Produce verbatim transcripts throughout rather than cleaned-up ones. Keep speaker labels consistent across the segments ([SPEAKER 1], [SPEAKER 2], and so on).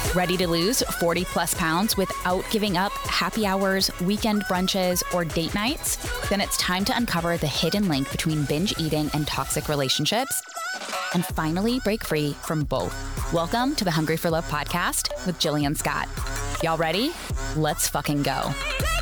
[SPEAKER 1] Ready to lose forty plus pounds without giving up happy hours, weekend brunches, or date nights? Then it's time to uncover the hidden link between binge eating and toxic relationships and finally break free from both. Welcome to the Hungry for Love podcast with Jillian Scott. Y'all ready? Let's fucking go.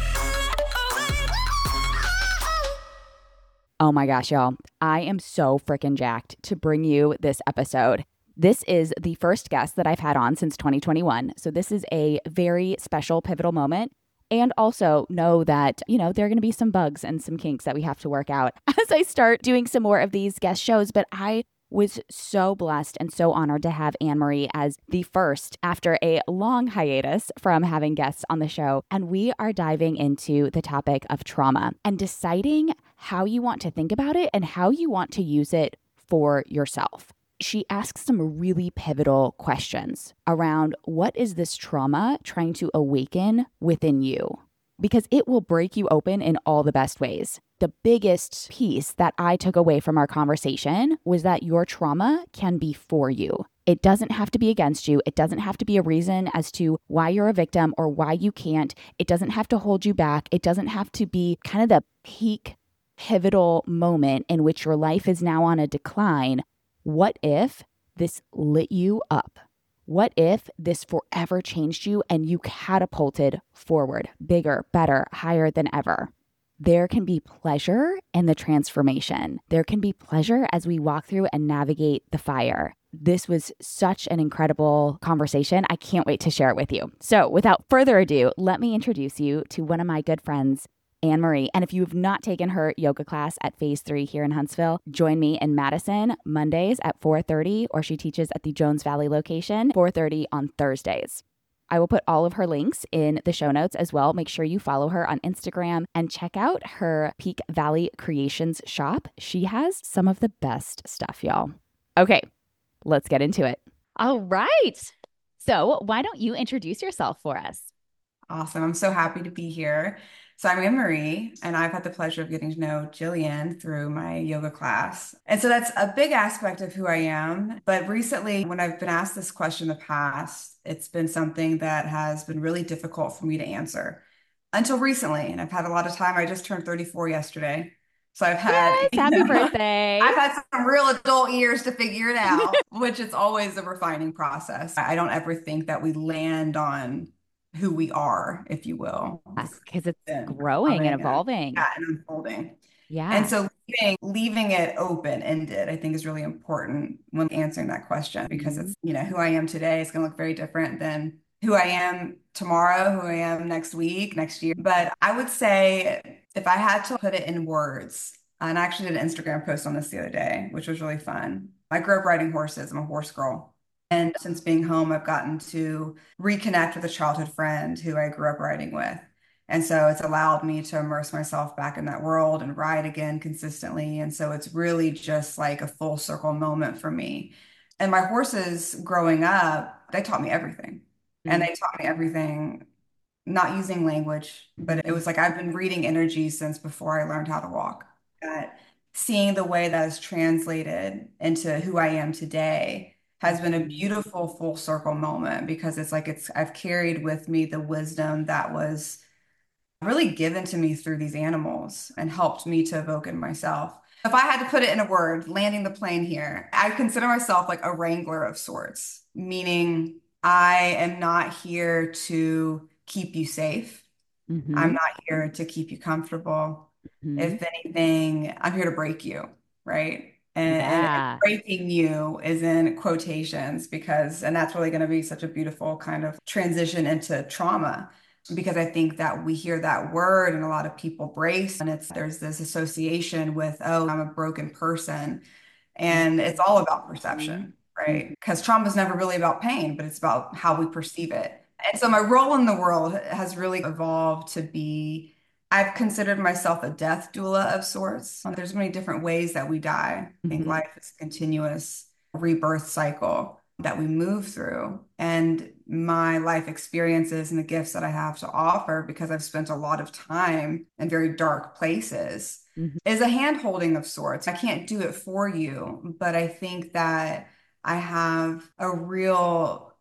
[SPEAKER 1] Oh my gosh, y'all. I am so freaking jacked to bring you this episode. This is the first guest that I've had on since twenty twenty-one. So this is a very special, pivotal moment. And also know that, you know, there are going to be some bugs and some kinks that we have to work out as I start doing some more of these guest shows. But I was so blessed and so honored to have Anne-Marie as the first after a long hiatus from having guests on the show. And we are diving into the topic of trauma and deciding how you want to think about it and how you want to use it for yourself. She asks some really pivotal questions around what is this trauma trying to awaken within you? Because it will break you open in all the best ways. The biggest piece that I took away from our conversation was that your trauma can be for you. It doesn't have to be against you. It doesn't have to be a reason as to why you're a victim or why you can't. It doesn't have to hold you back. It doesn't have to be kind of the peak pivotal moment in which your life is now on a decline. What if this lit you up? What if this forever changed you and you catapulted forward, bigger, better, higher than ever? There can be pleasure in the transformation. There can be pleasure as we walk through and navigate the fire. This was such an incredible conversation. I can't wait to share it with you. So without further ado, let me introduce you to one of my good friends, Anne-Marie. And if you've not taken her yoga class at Phase three here in Huntsville, join me in Madison Mondays at four thirty, or she teaches at the Jones Valley location, four thirty on Thursdays. I will put all of her links in the show notes as well. Make sure you follow her on Instagram and check out her Peak Valley Creations shop. She has some of the best stuff, y'all. Okay, let's get into it. All right. So why don't you introduce yourself for us?
[SPEAKER 2] Awesome. I'm so happy to be here. So I'm Anne-Marie, and I've had the pleasure of getting to know Jillian through my yoga class. And so that's a big aspect of who I am. But recently, when I've been asked this question in the past, it's been something that has been really difficult for me to answer until recently. And I've had a lot of time. I just turned thirty-four yesterday. So I've had,
[SPEAKER 1] yes,
[SPEAKER 2] you
[SPEAKER 1] happy
[SPEAKER 2] know,
[SPEAKER 1] birthday.
[SPEAKER 2] I've had some real adult years to figure it out, which is always a refining process. I don't ever think that we land on who we are, if you will.
[SPEAKER 1] Because it's growing and evolving.
[SPEAKER 2] Yeah, and unfolding.
[SPEAKER 1] Yeah.
[SPEAKER 2] And so leaving, leaving it open-ended, I think is really important when answering that question, because it's, you know, who I am today is going to look very different than who I am tomorrow, who I am next week, next year. But I would say if I had to put it in words, and I actually did an Instagram post on this the other day, which was really fun. I grew up riding horses. I'm a horse girl. And since being home, I've gotten to reconnect with a childhood friend who I grew up riding with. And so it's allowed me to immerse myself back in that world and ride again consistently. And so it's really just like a full circle moment for me. And my horses growing up, they taught me everything. Mm-hmm. And they taught me everything, not using language, but it was like I've been reading energy since before I learned how to walk. That seeing the way that is translated into who I am today has been a beautiful full circle moment, because it's like it's I've carried with me the wisdom that was really given to me through these animals and helped me to evoke in myself. If I had to put it in a word, landing the plane here, I consider myself like a wrangler of sorts, meaning I am not here to keep you safe. Mm-hmm. I'm not here to keep you comfortable. Mm-hmm. If anything, I'm here to break you, right? And, yeah. and breaking you is in quotations, because, and that's really going to be such a beautiful kind of transition into trauma, because I think that we hear that word and a lot of people brace, and it's, there's this association with, oh, I'm a broken person. And it's all about perception, right? Because trauma is never really about pain, but it's about how we perceive it. And so my role in the world has really evolved to be, I've considered myself a death doula of sorts. There's many different ways that we die. I think mm-hmm. life is a continuous rebirth cycle that we move through. And my life experiences and the gifts that I have to offer, because I've spent a lot of time in very dark places, mm-hmm. is a hand-holding of sorts. I can't do it for you, but I think that I have a real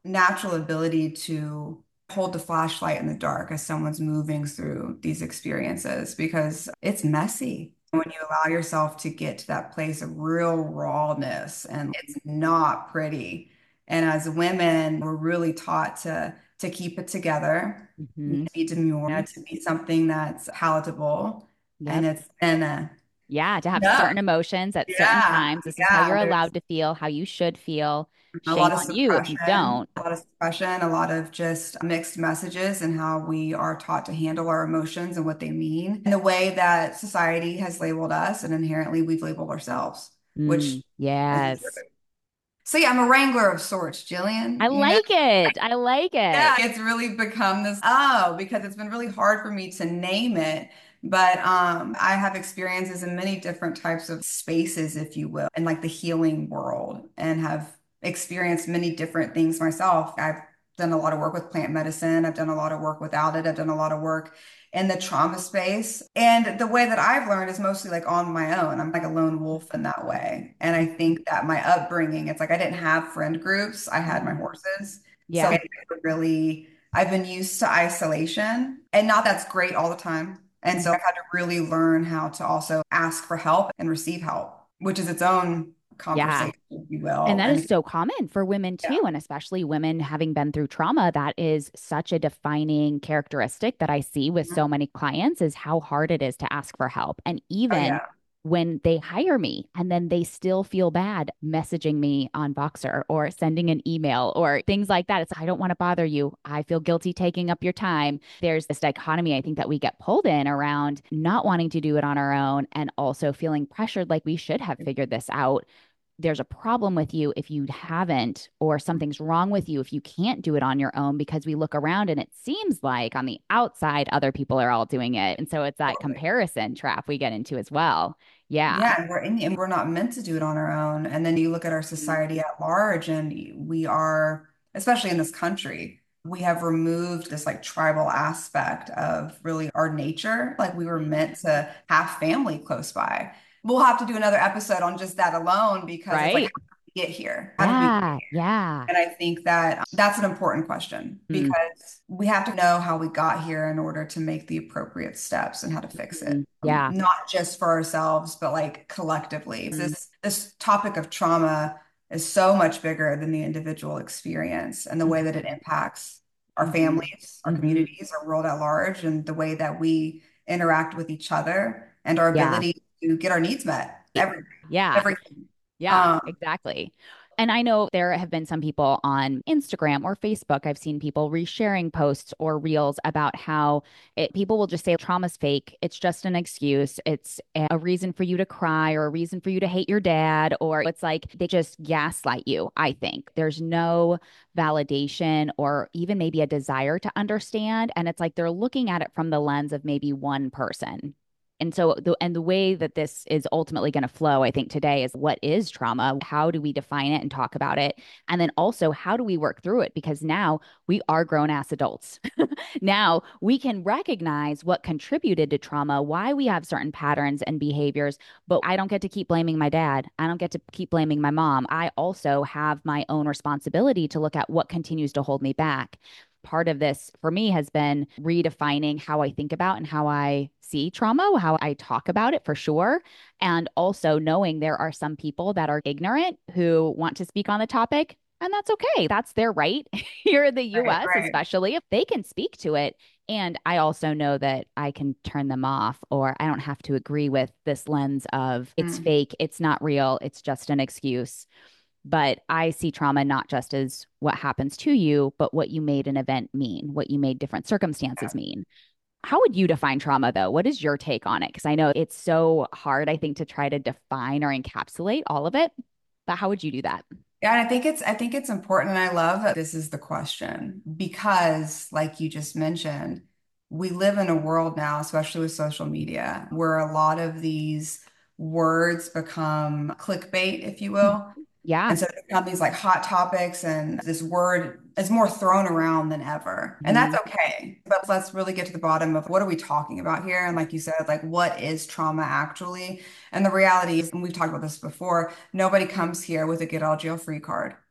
[SPEAKER 2] natural ability to hold the flashlight in the dark as someone's moving through these experiences because it's messy. When you allow yourself to get to that place of real rawness and it's not pretty. And as women, we're really taught to to keep it together, to
[SPEAKER 1] Hmm.
[SPEAKER 2] be demure, to be something that's palatable. And
[SPEAKER 1] Yep.
[SPEAKER 2] it's and uh,
[SPEAKER 1] Yeah, to have
[SPEAKER 2] no,
[SPEAKER 1] certain emotions at certain
[SPEAKER 2] yeah,
[SPEAKER 1] times. This is how you're
[SPEAKER 2] yeah. There's
[SPEAKER 1] allowed to feel, how you should feel.
[SPEAKER 2] a
[SPEAKER 1] Shame
[SPEAKER 2] lot of
[SPEAKER 1] on you if you
[SPEAKER 2] suppression,
[SPEAKER 1] don't.
[SPEAKER 2] a lot of suppression, a lot of just mixed messages and how we are taught to handle our emotions and what they mean, and the way that society has labeled us and inherently we've labeled ourselves, which
[SPEAKER 1] Mm,
[SPEAKER 2] isn't
[SPEAKER 1] yes.
[SPEAKER 2] true. So yeah, I'm a wrangler of sorts,
[SPEAKER 1] I
[SPEAKER 2] Jillian. You know,
[SPEAKER 1] like it. I like
[SPEAKER 2] yeah,
[SPEAKER 1] it.
[SPEAKER 2] it's really become this, oh, because it's been really hard for me to name it. But um, I have experiences in many different types of spaces, if you will, in like the healing world and have experienced many different things myself. I've done a lot of work with plant medicine. I've done a lot of work without it. I've done a lot of work in the trauma space. And the way that I've learned is mostly like on my own. I'm like a lone wolf in that way. And I think that my upbringing, it's like I didn't have friend groups. I had my
[SPEAKER 1] Mhm.
[SPEAKER 2] horses. So
[SPEAKER 1] Yeah.
[SPEAKER 2] I never really, I've been used to isolation and not that's great all the time. And so I've had to really learn how to also ask for help and receive help, which is its own
[SPEAKER 1] Yeah.
[SPEAKER 2] conversation, if you
[SPEAKER 1] And
[SPEAKER 2] will.
[SPEAKER 1] that is
[SPEAKER 2] And
[SPEAKER 1] so common for women too,
[SPEAKER 2] yeah,
[SPEAKER 1] and especially women having been through trauma. That is such a defining characteristic that I see with so many clients is how hard it is to ask for help. And
[SPEAKER 2] oh
[SPEAKER 1] even
[SPEAKER 2] yeah,
[SPEAKER 1] when they hire me and then they still feel bad messaging me on Voxer or sending an email or things like that. It's, I don't want to bother you. I feel guilty taking up your time. There's this dichotomy, I think, that we get pulled in around not wanting to do it on our own and also feeling pressured like we should have figured this out. There's a problem with you if you haven't, or something's wrong with you if you can't do it on your own, because we look around and it seems like on the outside, other people are all doing it. And so it's that
[SPEAKER 2] totally.
[SPEAKER 1] comparison trap we get into as well. Yeah.
[SPEAKER 2] Yeah, and we're in, and we're not meant to do it on our own. And then you look at our society at large, and we are, especially in this country, we have removed this like tribal aspect of really our nature. Like we were meant to have family close by. We'll have to do another episode on just that alone because it's like, how
[SPEAKER 1] Right.
[SPEAKER 2] did we get here? How did we get
[SPEAKER 1] Yeah. Yeah.
[SPEAKER 2] and I think that um, that's an important question
[SPEAKER 1] Mm,
[SPEAKER 2] because we have to know how we got here in order to make the appropriate steps and how to fix it.
[SPEAKER 1] mm,
[SPEAKER 2] Um,
[SPEAKER 1] yeah.
[SPEAKER 2] not just for ourselves, but like collectively.
[SPEAKER 1] Mm,
[SPEAKER 2] This this topic of trauma is so much bigger than the individual experience and the way that it impacts our
[SPEAKER 1] mm-hmm,
[SPEAKER 2] families, our
[SPEAKER 1] mm-hmm.
[SPEAKER 2] communities, our world at large, and the way that we interact with each other and our
[SPEAKER 1] Yeah.
[SPEAKER 2] ability to get our needs met. Every
[SPEAKER 1] Yeah.
[SPEAKER 2] everything.
[SPEAKER 1] Yeah,
[SPEAKER 2] Um,
[SPEAKER 1] exactly. And I know there have been some people on Instagram or Facebook. I've seen people resharing posts or reels about how it, people will just say trauma's fake. It's just an excuse. It's a reason for you to cry or a reason for you to hate your dad. Or it's like they just gaslight you, I think. There's no validation or even maybe a desire to understand. And it's like they're looking at it from the lens of maybe one person. And so the and the way that this is ultimately going to flow, I think today is what is trauma? How do we define it and talk about it? And then also how do we work through it? Because now we are grown ass adults. Now we can recognize what contributed to trauma, why we have certain patterns and behaviors, but I don't get to keep blaming my dad. I don't get to keep blaming my mom. I also have my own responsibility to look at what continues to hold me back. Part of this for me has been redefining how I think about and how I see trauma, how I talk about it for sure. And also knowing there are some people that are ignorant who want to speak on the topic. And that's okay. That's their right here in the
[SPEAKER 2] right,
[SPEAKER 1] U S,
[SPEAKER 2] right.
[SPEAKER 1] especially if they can speak to it. And I also know that I can turn them off, or I don't have to agree with this lens of it's
[SPEAKER 2] Mm.
[SPEAKER 1] fake, it's not real, it's just an excuse. But I see trauma not just as what happens to you, but what you made an event mean, what you made different circumstances mean. How would you define trauma, though? What is your take on it? Because I know it's so hard, I think, to try to define or encapsulate all of it. But how would you do that?
[SPEAKER 2] Yeah, and I think it's I think it's important, and I love that this is the question because, like you just mentioned, we live in a world now, especially with social media, where a lot of these words become clickbait, if you will.
[SPEAKER 1] Yeah.
[SPEAKER 2] And so they become these like hot topics, and this word is more thrown around than ever. And that's
[SPEAKER 1] Mhm.
[SPEAKER 2] okay. But let's really get to the bottom of what are we talking about here? And like you said, like what is trauma actually? And the reality is, and we've talked about this before, nobody comes here with a get out of jail free card.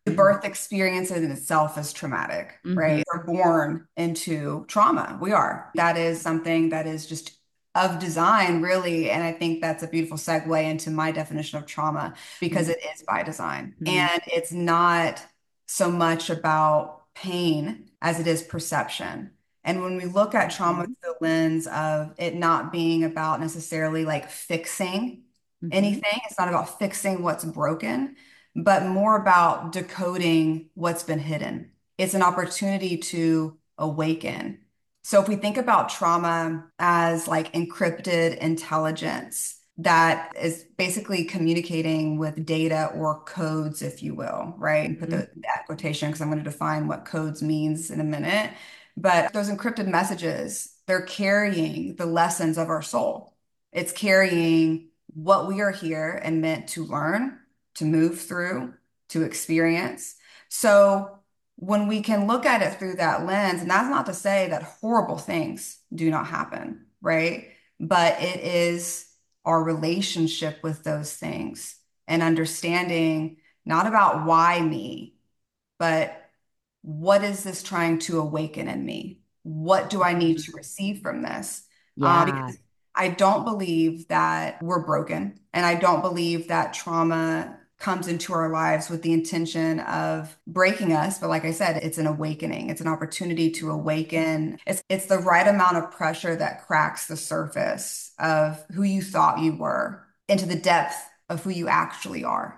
[SPEAKER 2] The birth experience in itself is traumatic,
[SPEAKER 1] Mm-hmm.
[SPEAKER 2] right? We're born into trauma. We are. That is something that is just of design, really. And I think that's a beautiful segue into my definition of trauma because it is by design.
[SPEAKER 1] Mm-hmm.
[SPEAKER 2] And it's not so much about pain as it is perception. And when we look at trauma
[SPEAKER 1] Mm-hmm.
[SPEAKER 2] through the lens of it not being about necessarily like fixing
[SPEAKER 1] Mm-hmm.
[SPEAKER 2] anything, it's not about fixing what's broken, but more about decoding what's been hidden. It's an opportunity to awaken. So if we think about trauma as like encrypted intelligence that is basically communicating with data or codes, if you will, right? And put
[SPEAKER 1] Mm-hmm.
[SPEAKER 2] the, that quotation because I'm going to define what codes means in a minute. But those encrypted messages, they're carrying the lessons of our soul. It's carrying what we are here and meant to learn, to move through, to experience. So when we can look at it through that lens, and that's not to say that horrible things do not happen, right? But it is our relationship with those things and understanding not about why me, but what is this trying to awaken in me? What do I need to receive from this? Um,
[SPEAKER 1] Yeah.
[SPEAKER 2] because I don't believe that we're broken, and I don't believe that trauma comes into our lives with the intention of breaking us. But like I said, it's an awakening. It's an opportunity to awaken. It's it's the right amount of pressure that cracks the surface of who you thought you were into the depth of who you actually are.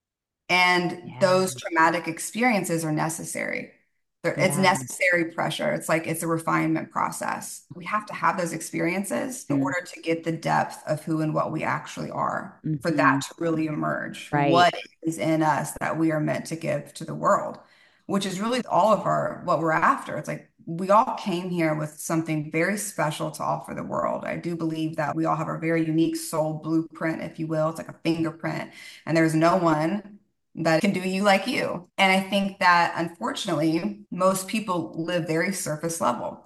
[SPEAKER 2] And
[SPEAKER 1] Yeah.
[SPEAKER 2] those traumatic experiences are necessary. They're- It's
[SPEAKER 1] Yeah.
[SPEAKER 2] necessary pressure. It's like it's a refinement process. We have to have those experiences in order to get the depth of who and what we actually are, for
[SPEAKER 1] Mm-hmm.
[SPEAKER 2] that to really emerge.
[SPEAKER 1] Right.
[SPEAKER 2] What is in us that we are meant to give to the world, which is really all of our what we're after. It's like we all came here with something very special to offer the world. I do believe that we all have a very unique soul blueprint, if you will. It's like a fingerprint, and there's no one that can do you like you. And I think that unfortunately, most people live very surface level.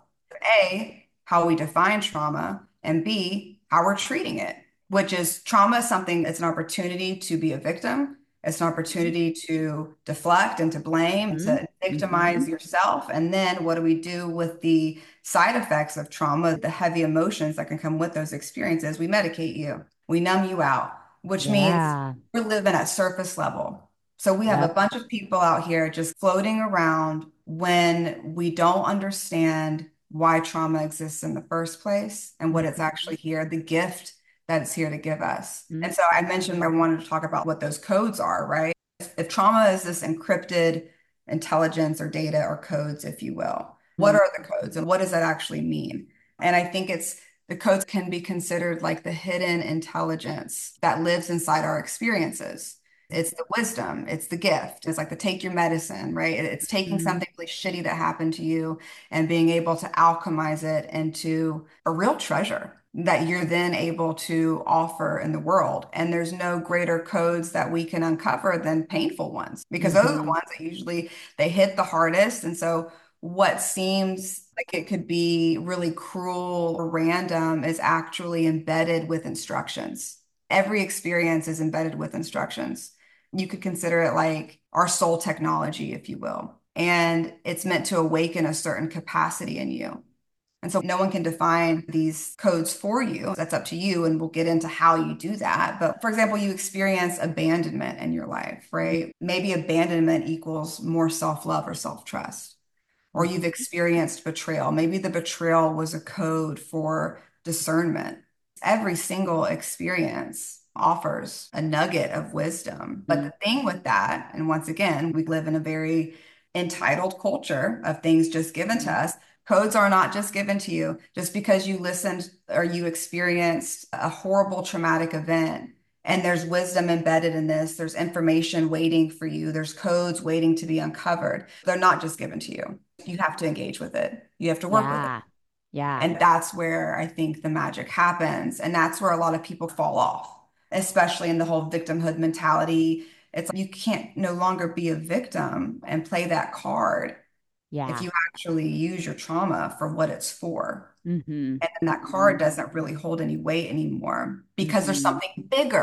[SPEAKER 2] A, how we define trauma, and B, how we're treating it, which is trauma is something that's an opportunity to be a victim. It's an opportunity to deflect and to blame,
[SPEAKER 1] Mm-hmm.
[SPEAKER 2] to
[SPEAKER 1] Mm-hmm.
[SPEAKER 2] victimize yourself. And then what do we do with the side effects of trauma, the heavy emotions that can come with those experiences? We medicate you, we numb you out, which means
[SPEAKER 1] Yeah.
[SPEAKER 2] we're living at surface level. So we have a
[SPEAKER 1] Yep.
[SPEAKER 2] bunch of people out here just floating around when we don't understand why trauma exists in the first place and what it's
[SPEAKER 1] Mm-hmm.
[SPEAKER 2] actually here, the gift that it's here to give us.
[SPEAKER 1] Mm-hmm.
[SPEAKER 2] And so I mentioned I wanted to talk about what those codes are, right? If, if trauma is this encrypted intelligence or data or codes, if you will, what are the codes and what does that actually mean? And I think it's the codes can be considered like the hidden intelligence that lives inside our experiences. It's the wisdom, it's the gift. It's like the take your medicine, right? It's taking
[SPEAKER 1] Mm-hmm.
[SPEAKER 2] something really shitty that happened to you and being able to alchemize it into a real treasure that you're then able to offer in the world. And there's no greater codes that we can uncover than painful ones because those are the
[SPEAKER 1] Mm-hmm.
[SPEAKER 2] ones that usually they hit the hardest. And so what seems like it could be really cruel or random is actually embedded with instructions. Every experience is embedded with instructions. You could consider it like our soul technology, if you will. And it's meant to awaken a certain capacity in you. And so no one can define these codes for you. That's up to you. And we'll get into how you do that. But for example, you experience abandonment in your life, right? Maybe abandonment equals more self-love or self-trust. Or you've experienced betrayal. Maybe the betrayal was a code for discernment. Every single experience offers a nugget of wisdom. But
[SPEAKER 1] Mm-hmm.
[SPEAKER 2] the thing with that, and once again, we live in a very entitled culture of things just given to us. Codes are not just given to you just because you listened or you experienced a horrible traumatic event. And there's wisdom embedded in this. There's information waiting for you. There's codes waiting to be uncovered. They're not just given to you. You have to engage with it. You have to work with it.
[SPEAKER 1] Yeah. Yeah.
[SPEAKER 2] And that's where I think the magic happens. And that's where a lot of people fall off, especially in the whole victimhood mentality. It's like you can't no longer be a victim and play that card if
[SPEAKER 1] Yeah.
[SPEAKER 2] you actually use your trauma for what it's for.
[SPEAKER 1] Mm-hmm.
[SPEAKER 2] And then that card doesn't really hold any weight anymore because there's
[SPEAKER 1] Mm-hmm.
[SPEAKER 2] something bigger.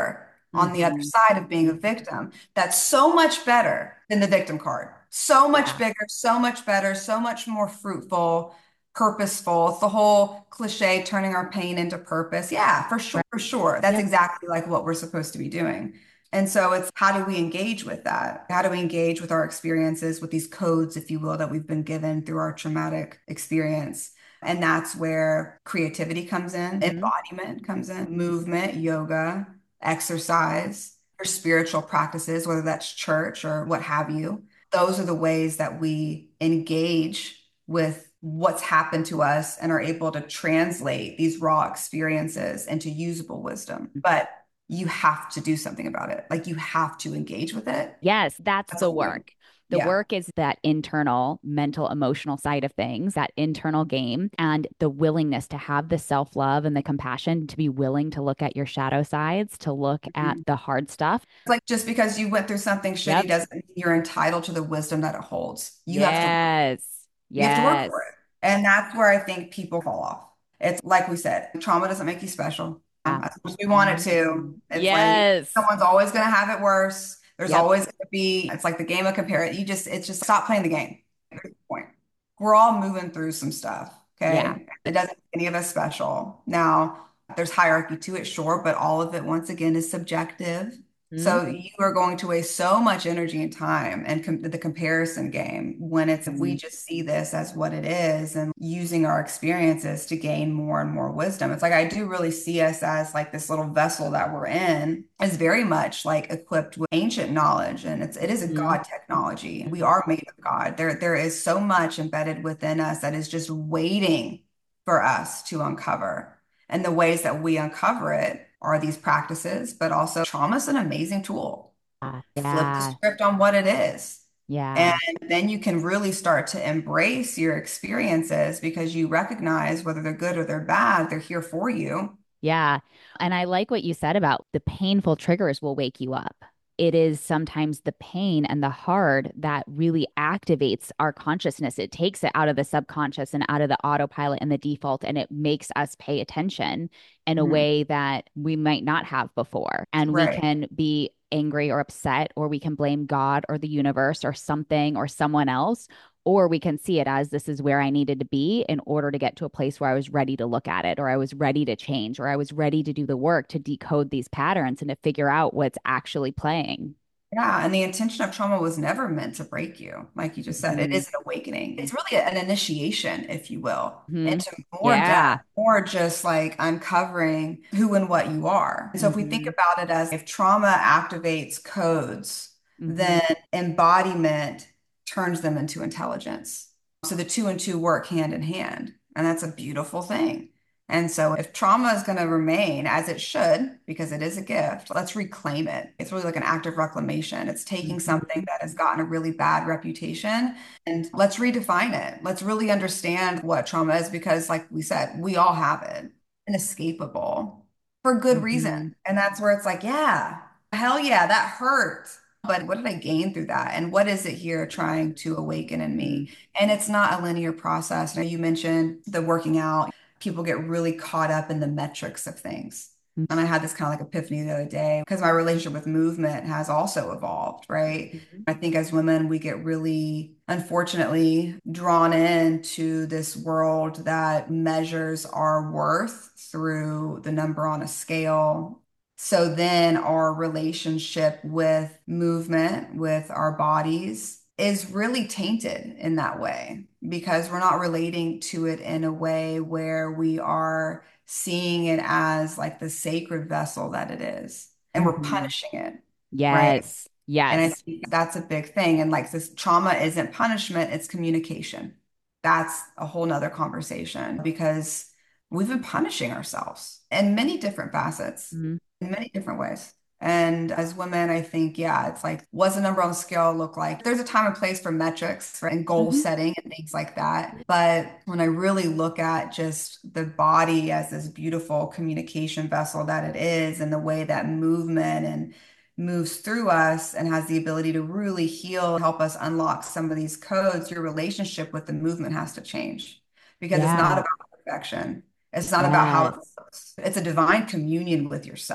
[SPEAKER 2] on the other
[SPEAKER 1] Mm-hmm.
[SPEAKER 2] side of being a victim. That's so much better than the victim card. So much
[SPEAKER 1] Yeah.
[SPEAKER 2] bigger, so much better, so much more fruitful, purposeful. It's the whole cliche, turning our pain into purpose. Yeah, for sure,
[SPEAKER 1] Right.
[SPEAKER 2] for sure. That's
[SPEAKER 1] Yep.
[SPEAKER 2] exactly like what we're supposed to be doing. And so it's how do we engage with that? How do we engage with our experiences, with these codes, if you will, that we've been given through our traumatic experience? And that's where creativity comes in,
[SPEAKER 1] Mm-hmm.
[SPEAKER 2] embodiment comes in, movement, yoga, exercise, or spiritual practices, whether that's church or what have you. Those are the ways that we engage with what's happened to us and are able to translate these raw experiences into usable wisdom. But you have to do something about it. Like you have to engage with it.
[SPEAKER 1] Yes, that's
[SPEAKER 2] That's
[SPEAKER 1] the
[SPEAKER 2] what we do.
[SPEAKER 1] work. The
[SPEAKER 2] Yeah.
[SPEAKER 1] work is that internal mental, emotional side of things, that internal game, and the willingness to have the self love and the compassion to be willing to look at your shadow sides, to look at
[SPEAKER 2] Mhm.
[SPEAKER 1] the hard stuff.
[SPEAKER 2] It's like just because you went through something shitty
[SPEAKER 1] Yep.
[SPEAKER 2] doesn't mean you're entitled to the wisdom that it holds. You have to
[SPEAKER 1] Yes.
[SPEAKER 2] you have to work for
[SPEAKER 1] Yes.
[SPEAKER 2] it. And that's where I think people fall off. It's like we said, trauma doesn't make you special.
[SPEAKER 1] Yeah.
[SPEAKER 2] Um, as much as we want it to. It's like
[SPEAKER 1] Yes.
[SPEAKER 2] someone's always going to have it worse. There's
[SPEAKER 1] Yep.
[SPEAKER 2] always going to be, it's like the game of compare it. You just, it's just stop playing the game. At this point. We're all moving through some stuff.
[SPEAKER 1] Yeah.
[SPEAKER 2] Okay. It doesn't make any of us special. Now, there's hierarchy to it, sure, but all of it, once again, is subjective.
[SPEAKER 1] Mhm.
[SPEAKER 2] So you are going to waste so much energy and time and com the comparison game when it's if we
[SPEAKER 1] Mhm.
[SPEAKER 2] just see this as what it is and using our experiences to gain more and more wisdom. It's like I do really see us as like this little vessel that we're in is very much like equipped with ancient knowledge and it's it is a
[SPEAKER 1] Mhm.
[SPEAKER 2] God technology. We are made of God. There there is so much embedded within us that is just waiting for us to uncover. And the ways that we uncover it are these practices, but also trauma is an amazing tool.
[SPEAKER 1] Yeah.
[SPEAKER 2] Flip the
[SPEAKER 1] Yeah.
[SPEAKER 2] script on what it is. And
[SPEAKER 1] Yeah.
[SPEAKER 2] then you can really start to embrace your experiences because you recognize whether they're good or they're bad, they're here for you.
[SPEAKER 1] Yeah. And I like what you said about the painful triggers will wake you up. It is sometimes the pain and the hard that really activates our consciousness. It takes it out of the subconscious and out of the autopilot and the default, and it makes us pay attention in a
[SPEAKER 2] Mhm.
[SPEAKER 1] way that we might not have before. And we
[SPEAKER 2] Right.
[SPEAKER 1] can be angry or upset, or we can blame God or the universe or something or someone else, or we can see it as this is where I needed to be in order to get to a place where I was ready to look at it, or I was ready to change, or I was ready to do the work to decode these patterns and to figure out what's actually playing.
[SPEAKER 2] Yeah, and the intention of trauma was never meant to break you. Like you just said, it
[SPEAKER 1] Mhm.
[SPEAKER 2] is an awakening. It's really an initiation, if you will,
[SPEAKER 1] Mhm.
[SPEAKER 2] into more
[SPEAKER 1] Yeah.
[SPEAKER 2] depth, more just like uncovering who and what you are. And so if we think
[SPEAKER 1] Mhm.
[SPEAKER 2] about it as if trauma activates codes,
[SPEAKER 1] Mhm.
[SPEAKER 2] then embodiment turns them into intelligence. So the two and two work hand in hand. And that's a beautiful thing. And so if trauma is going to remain as it should, because it is a gift, let's reclaim it. It's really like an act of reclamation. It's taking something
[SPEAKER 1] Mhm.
[SPEAKER 2] that has gotten a really bad reputation and let's redefine it. Let's really understand what trauma is because, like we said, we all have it, inescapable for good reason.
[SPEAKER 1] Mhm.
[SPEAKER 2] And that's where it's like, yeah, hell yeah, that hurt. But what did I gain through that? And what is it here trying to awaken in
[SPEAKER 1] Mhm.
[SPEAKER 2] me? And it's not a linear process. Now, you mentioned the working out. People get really caught up in the metrics of things. And I had this kind of like epiphany the other day because my relationship with movement has also evolved, right?
[SPEAKER 1] Mhm.
[SPEAKER 2] I think as women, we get really, unfortunately, drawn into this world that measures our worth through the number on a scale. So then our relationship with movement, with our bodies, is really tainted in that way because we're not relating to it in a way where we are seeing it as like the sacred vessel that it is, and we're
[SPEAKER 1] Mhm.
[SPEAKER 2] punishing it, right?
[SPEAKER 1] Yes.
[SPEAKER 2] And I
[SPEAKER 1] Yes.
[SPEAKER 2] think that's a big thing. And like this trauma isn't punishment, it's communication. That's a whole nother conversation because we've been punishing ourselves in many different facets,
[SPEAKER 1] Mhm.
[SPEAKER 2] in many different ways. And as women, I think, yeah, it's like, what's the number on the scale look like? There's a time and place for metrics, right, and goal
[SPEAKER 1] Mhm.
[SPEAKER 2] setting and things like that. But when I really look at just the body as this beautiful communication vessel that it is, and the way that movement and moves through us and has the ability to really heal, help us unlock some of these codes, your relationship with the movement has to change because it's not
[SPEAKER 1] Yeah.
[SPEAKER 2] about perfection. It's not about how it
[SPEAKER 1] Yes.
[SPEAKER 2] looks. It's a divine communion with yourself.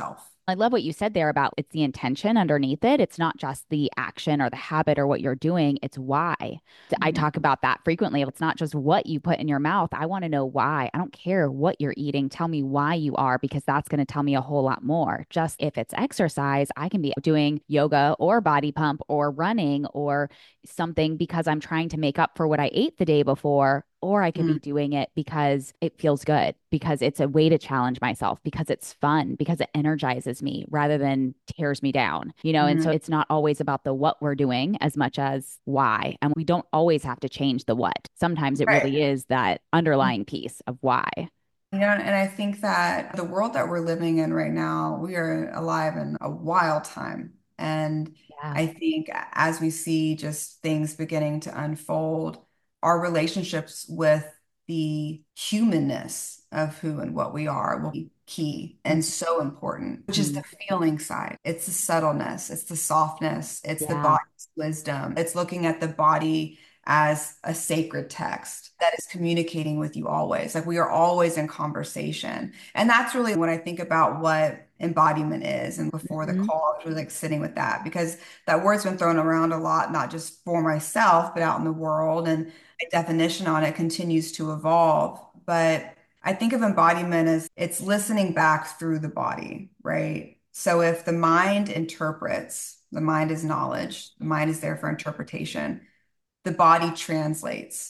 [SPEAKER 1] I love what you said there about it's the intention underneath it. It's not just the action or the habit or what you're doing, it's why. I
[SPEAKER 2] Mhm.
[SPEAKER 1] talk about that frequently. It's not just what you put in your mouth. I want to know why. I don't care what you're eating. Tell me why you are, because that's going to tell me a whole lot more. Just if it's exercise, I can be doing yoga or body pump or running or something because I'm trying to make up for what I ate the day before, or I could be
[SPEAKER 2] Mhm.
[SPEAKER 1] doing it because it feels good, because it's a way to challenge myself, because it's fun, because it energizes me rather than tears me down, you know? And so
[SPEAKER 2] Mhm.
[SPEAKER 1] it's not always about the what we're doing as much as why. And we don't always have to change the what. Sometimes it
[SPEAKER 2] Right.
[SPEAKER 1] really is that underlying piece of why.
[SPEAKER 2] You know, and I think that the world that we're living in right now, we are alive in a wild time. And
[SPEAKER 1] Yeah.
[SPEAKER 2] I think as we see just things beginning to unfold, our relationships with the humanness of who and what we are will be key and so important, which is the
[SPEAKER 1] Mhm.
[SPEAKER 2] feeling side. It's the subtleness, it's the softness, it's the
[SPEAKER 1] Yeah.
[SPEAKER 2] body's wisdom. It's looking at the body as a sacred text that is communicating with you always. Like we are always in conversation. And that's really when I think about what embodiment is. And before the
[SPEAKER 1] Mhm.
[SPEAKER 2] call, I was really like sitting with that because that word's been thrown around a lot, not just for myself, but out in the world. And the definition on it continues to evolve. But I think of embodiment as it's listening back through the body, right? So if the mind interprets, the mind is knowledge, the mind is there for interpretation, the body translates.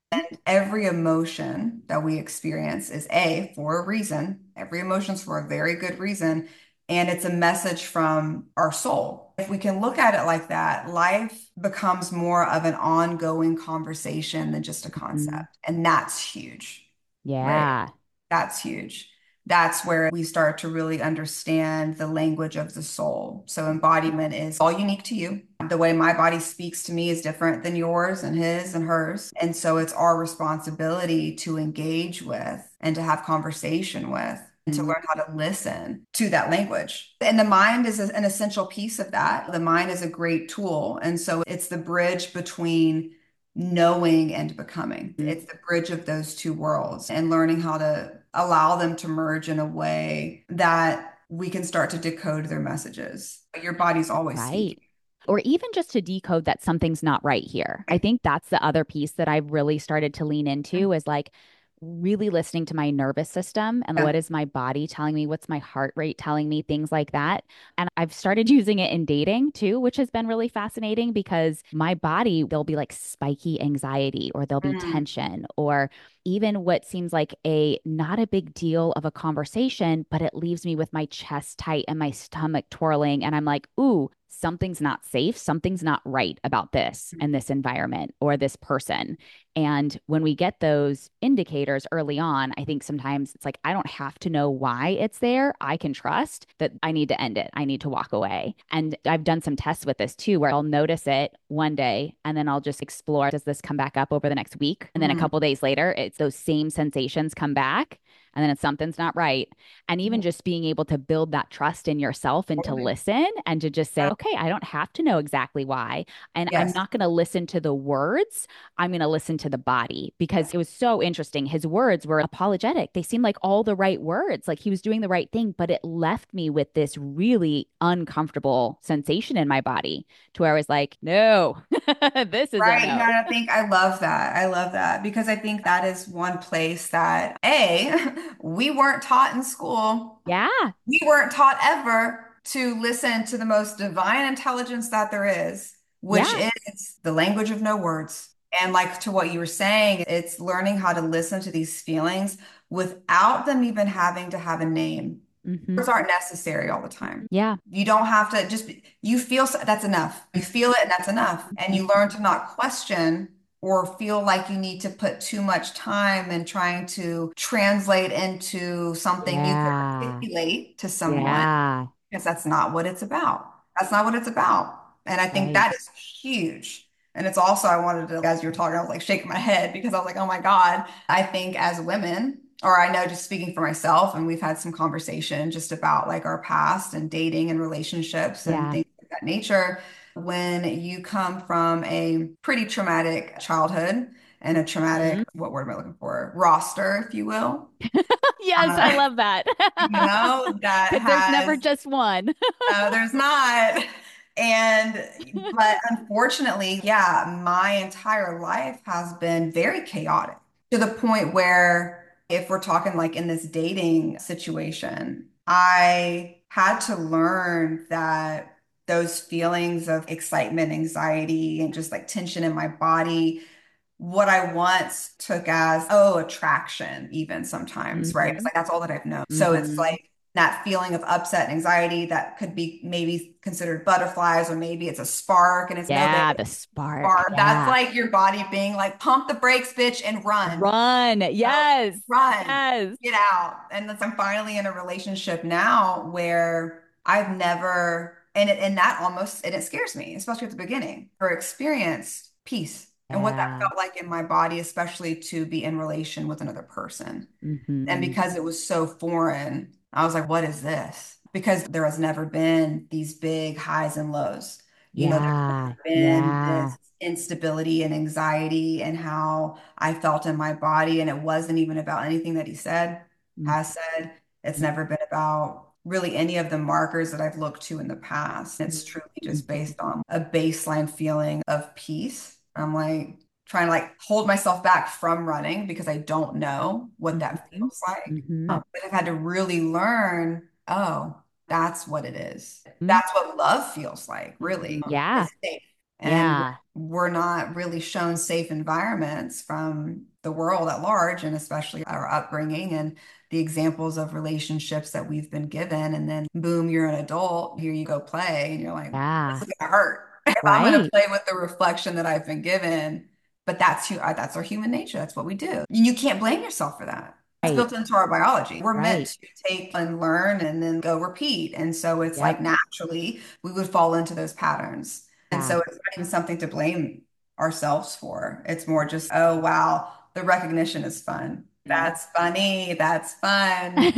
[SPEAKER 2] Every emotion that we experience is A, for a reason. Every emotion's for a very good reason. And it's a message from our soul. If we can look at it like that, life becomes more of an ongoing conversation than just a
[SPEAKER 1] Mhm.
[SPEAKER 2] concept. And that's huge, right?
[SPEAKER 1] Yeah.
[SPEAKER 2] That's huge. That's where we start to really understand the language of the soul. So embodiment is all unique to you. The way my body speaks to me is different than yours and his and hers. And so it's our responsibility to engage with and to have conversation with and to
[SPEAKER 1] Mhm.
[SPEAKER 2] learn how to listen to that language. And the mind is an essential piece of that. The mind is a great tool. And so it's the bridge between knowing and becoming. It's the bridge of those two worlds and learning how to allow them to merge in a way that we can start to decode their messages. Your body's always
[SPEAKER 1] Right.
[SPEAKER 2] speaking.
[SPEAKER 1] Or even just to decode that something's not right here. I think that's the other piece that I've really started to lean into is like really listening to my nervous system and
[SPEAKER 2] Yeah.
[SPEAKER 1] what is my body telling me, what's my heart rate telling me, things like that. And I've started using it in dating too, which has been really fascinating because my body, there'll be like spiky anxiety or there'll be
[SPEAKER 2] Mm.
[SPEAKER 1] tension or even what seems like a not a big deal of a conversation, but it leaves me with my chest tight and my stomach twirling. And I'm like, ooh, something's not safe. Something's not right about this and this environment or this person. And when we get those indicators early on, I think sometimes it's like, I don't have to know why it's there. I can trust that I need to end it. I need to walk away. And I've done some tests with this too, where I'll notice it one day and then I'll just explore, does this come back up over the next week? And then a
[SPEAKER 2] Mhm.
[SPEAKER 1] couple days later, it's those same sensations come back. And then it's something's not right. And even just being able to build that trust in yourself and to
[SPEAKER 2] Totally.
[SPEAKER 1] listen and to just say, okay, I don't have to know exactly why. And I'm
[SPEAKER 2] Yes.
[SPEAKER 1] not going to listen to the words. I'm going to listen to the body because it was so interesting. His words were apologetic. They seemed like all the right words, like he was doing the right thing, but it left me with this really uncomfortable sensation in my body to where I was like, no, this is a
[SPEAKER 2] Right. No,
[SPEAKER 1] no.
[SPEAKER 2] I think I love that. I love that because I think that is one place that, A, we weren't taught in school.
[SPEAKER 1] Yeah.
[SPEAKER 2] We weren't taught ever to listen to the most divine intelligence that there is, which
[SPEAKER 1] Yeah.
[SPEAKER 2] is the language of no words. And like to what you were saying, it's learning how to listen to these feelings without them even having to have a name.
[SPEAKER 1] Hmm.
[SPEAKER 2] Words aren't necessary all the time.
[SPEAKER 1] Yeah.
[SPEAKER 2] You don't have to just, you feel so, that's enough. You feel it and that's enough. And you learn to not question or feel like you need to put too much time in trying to translate into something you could
[SPEAKER 1] Yeah.
[SPEAKER 2] articulate to someone
[SPEAKER 1] Yeah.
[SPEAKER 2] because that's not what it's about. That's not what it's about. And I think
[SPEAKER 1] Right.
[SPEAKER 2] that is huge. And it's also, I wanted to, as you were talking, I was like shaking my head because I was like, oh my God, I think as women, or I know just speaking for myself, and we've had some conversation just about like our past and dating and relationships and
[SPEAKER 1] Yeah.
[SPEAKER 2] things of that nature. When you come from a pretty traumatic childhood and a traumatic,
[SPEAKER 1] Mhm.
[SPEAKER 2] what word am I looking for? Roster, if you will.
[SPEAKER 1] Yes, I
[SPEAKER 2] Uh,
[SPEAKER 1] love that.
[SPEAKER 2] you know, that
[SPEAKER 1] Because there's never
[SPEAKER 2] has,
[SPEAKER 1] just one.
[SPEAKER 2] uh, there's not. And, but unfortunately, yeah, my entire life has been very chaotic to the point where if we're talking like in this dating situation, I had to learn that those feelings of excitement, anxiety, and just like tension in my body, what I once took as, oh, attraction, even sometimes, right? It's
[SPEAKER 1] Hmm.
[SPEAKER 2] like that's all that I've known. So it's
[SPEAKER 1] Hmm.
[SPEAKER 2] like that feeling of upset and anxiety that could be maybe considered butterflies, or maybe it's a spark and it's no, babe,
[SPEAKER 1] Yeah, the spark.
[SPEAKER 2] spark. That's
[SPEAKER 1] Yeah.
[SPEAKER 2] like your body being like, pump the brakes, bitch, and run.
[SPEAKER 1] Run.
[SPEAKER 2] Oh,
[SPEAKER 1] Yes.
[SPEAKER 2] run,
[SPEAKER 1] Yes.
[SPEAKER 2] get out. And that's, I'm finally in a relationship now where I've never, and it, and that almost, and it scares me, especially at the beginning, or experienced peace and what that
[SPEAKER 1] Yeah.
[SPEAKER 2] felt like in my body, especially to be in relation with another person. And
[SPEAKER 1] Hmm.
[SPEAKER 2] because it was so foreign, I was like, what is this? Because there has never been these big highs and lows. You know, there's
[SPEAKER 1] Yeah.
[SPEAKER 2] never been
[SPEAKER 1] Yeah.
[SPEAKER 2] this instability and anxiety and how I felt in my body. And it wasn't even about anything that he said, has said. It's never been about really any of the markers that I've looked to in the past. It's truly just
[SPEAKER 1] Mhm.
[SPEAKER 2] based on a baseline feeling of peace. I'm like, trying to like hold myself back from running because I don't know what that
[SPEAKER 1] Mhm.
[SPEAKER 2] feels like.
[SPEAKER 1] Mhm.
[SPEAKER 2] Um, but I've had to really learn, oh, that's what it is.
[SPEAKER 1] Mhm.
[SPEAKER 2] That's what love feels like, really.
[SPEAKER 1] Yeah.
[SPEAKER 2] It's safe. And
[SPEAKER 1] Yeah.
[SPEAKER 2] we're not really shown safe environments from the world at large, and especially our upbringing and the examples of relationships that we've been given. And then, boom, you're an adult. Here you go play. And you're like, this
[SPEAKER 1] Yeah.
[SPEAKER 2] is going to hurt. If I'm going to
[SPEAKER 1] Right.
[SPEAKER 2] play with the reflection that I've been given, but that's who that's our human nature. That's what we do. And you can't blame yourself for that. That's
[SPEAKER 1] Right.
[SPEAKER 2] built into our biology. We're meant
[SPEAKER 1] Right.
[SPEAKER 2] to take and learn and then go repeat. And so it's
[SPEAKER 1] Yep.
[SPEAKER 2] like naturally we would fall into those patterns. And
[SPEAKER 1] Yeah.
[SPEAKER 2] so it's not even something to blame ourselves for. It's more just, oh, wow, the recognition is fun.
[SPEAKER 1] Mm.
[SPEAKER 2] That's funny. That's fun.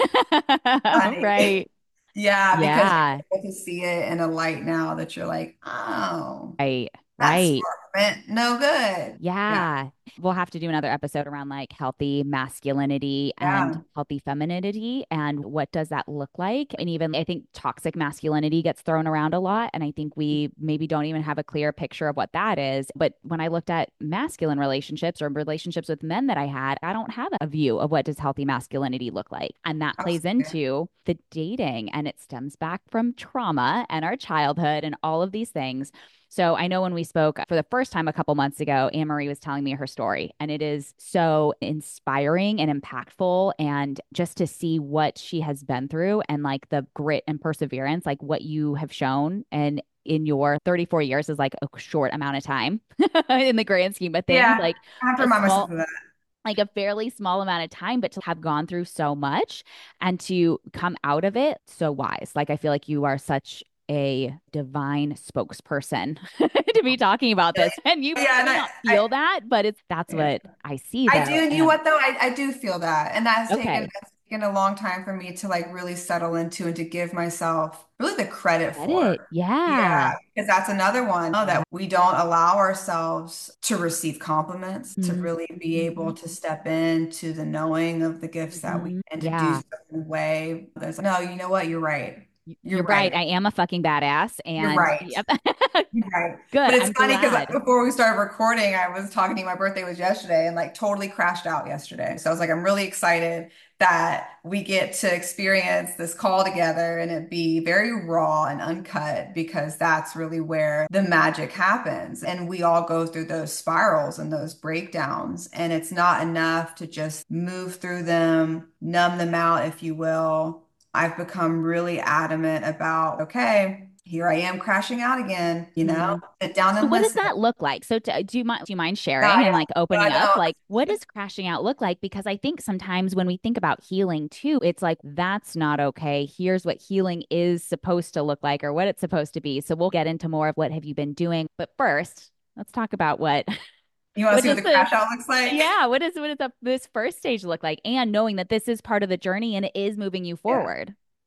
[SPEAKER 2] Funny.
[SPEAKER 1] Right.
[SPEAKER 2] Yeah, because
[SPEAKER 1] Yeah.
[SPEAKER 2] you're able to see it in a light now that you're like, oh,
[SPEAKER 1] Right.
[SPEAKER 2] that
[SPEAKER 1] Right.
[SPEAKER 2] spark meant no good. Yeah.
[SPEAKER 1] Yeah. We'll have to do another episode around like healthy masculinity and
[SPEAKER 2] Yeah.
[SPEAKER 1] healthy femininity and what does that look like? And even I think toxic masculinity gets thrown around a lot. And I think we maybe don't even have a clear picture of what that is. But when I looked at masculine relationships or relationships with men that I had, I don't have a view of what does healthy masculinity look like. And that plays
[SPEAKER 2] Absolutely.
[SPEAKER 1] into the dating and it stems back from trauma and our childhood and all of these things. So I know when we spoke for the first time a couple months ago, Anne Marie was telling me her story, and it is so inspiring and impactful. And just to see what she has been through and like the grit and perseverance, like what you have shown and in your thirty-four years is like a short amount of time in the grand scheme of things,
[SPEAKER 2] Yeah.
[SPEAKER 1] like
[SPEAKER 2] I have to
[SPEAKER 1] a
[SPEAKER 2] remind myself
[SPEAKER 1] small,
[SPEAKER 2] of that.
[SPEAKER 1] like a fairly small amount of time, but to have gone through so much and to come out of it so wise. Like I feel like you are such a divine spokesperson to be talking about this. And you
[SPEAKER 2] Yeah, and
[SPEAKER 1] may
[SPEAKER 2] I,
[SPEAKER 1] not
[SPEAKER 2] I,
[SPEAKER 1] feel that, but it's that's
[SPEAKER 2] yeah.
[SPEAKER 1] what I see
[SPEAKER 2] I do.
[SPEAKER 1] though.
[SPEAKER 2] And you know
[SPEAKER 1] And
[SPEAKER 2] what though? I, I do feel that. And that has taken
[SPEAKER 1] okay,
[SPEAKER 2] that's taken a long time for me to like really settle into and to give myself really the credit
[SPEAKER 1] get it.
[SPEAKER 2] for.
[SPEAKER 1] Yeah.
[SPEAKER 2] Yeah, because that's another one
[SPEAKER 1] Yeah.
[SPEAKER 2] that we don't allow ourselves to receive compliments, to
[SPEAKER 1] Mhm.
[SPEAKER 2] really be able to step into the knowing of the gifts that we
[SPEAKER 1] Mhm.
[SPEAKER 2] and to do
[SPEAKER 1] Yeah.
[SPEAKER 2] so in a way. There's no, you know what? You're right.
[SPEAKER 1] Y-
[SPEAKER 2] You're
[SPEAKER 1] You're right.
[SPEAKER 2] right.
[SPEAKER 1] I am a fucking badass.
[SPEAKER 2] You're
[SPEAKER 1] And
[SPEAKER 2] right.
[SPEAKER 1] yep.
[SPEAKER 2] Right.
[SPEAKER 1] Good.
[SPEAKER 2] But it's
[SPEAKER 1] I'm
[SPEAKER 2] funny because
[SPEAKER 1] glad.
[SPEAKER 2] before we started recording, I was talking to you. My birthday was yesterday and like totally crashed out yesterday. So I was like, I'm really excited that we get to experience this call together and it be very raw and uncut because that's really where the magic happens. And we all go through those spirals and those breakdowns. And it's not enough to just move through them, numb them out, if you will. I've become really adamant about, okay, here I am crashing out again, you know,
[SPEAKER 1] Mhm.
[SPEAKER 2] sit down
[SPEAKER 1] So
[SPEAKER 2] and
[SPEAKER 1] what does
[SPEAKER 2] listen.
[SPEAKER 1] that look like? So to, do you mind do you mind
[SPEAKER 2] No,
[SPEAKER 1] sharing
[SPEAKER 2] I
[SPEAKER 1] and
[SPEAKER 2] don't.
[SPEAKER 1] like
[SPEAKER 2] No, I
[SPEAKER 1] opening up? Like what
[SPEAKER 2] don't.
[SPEAKER 1] does crashing out look like? Because I think sometimes when we think about healing too, it's like that's not okay. Here's what healing is supposed to look like or what it's supposed to be. So we'll get into more of what have you been doing. But first, let's talk about what
[SPEAKER 2] You want to
[SPEAKER 1] what
[SPEAKER 2] see what
[SPEAKER 1] does
[SPEAKER 2] the
[SPEAKER 1] the
[SPEAKER 2] crash out looks like?
[SPEAKER 1] yeah, what is what does the, this first stage look like? And knowing that this is part of the journey and it is moving you
[SPEAKER 2] Yeah.
[SPEAKER 1] forward.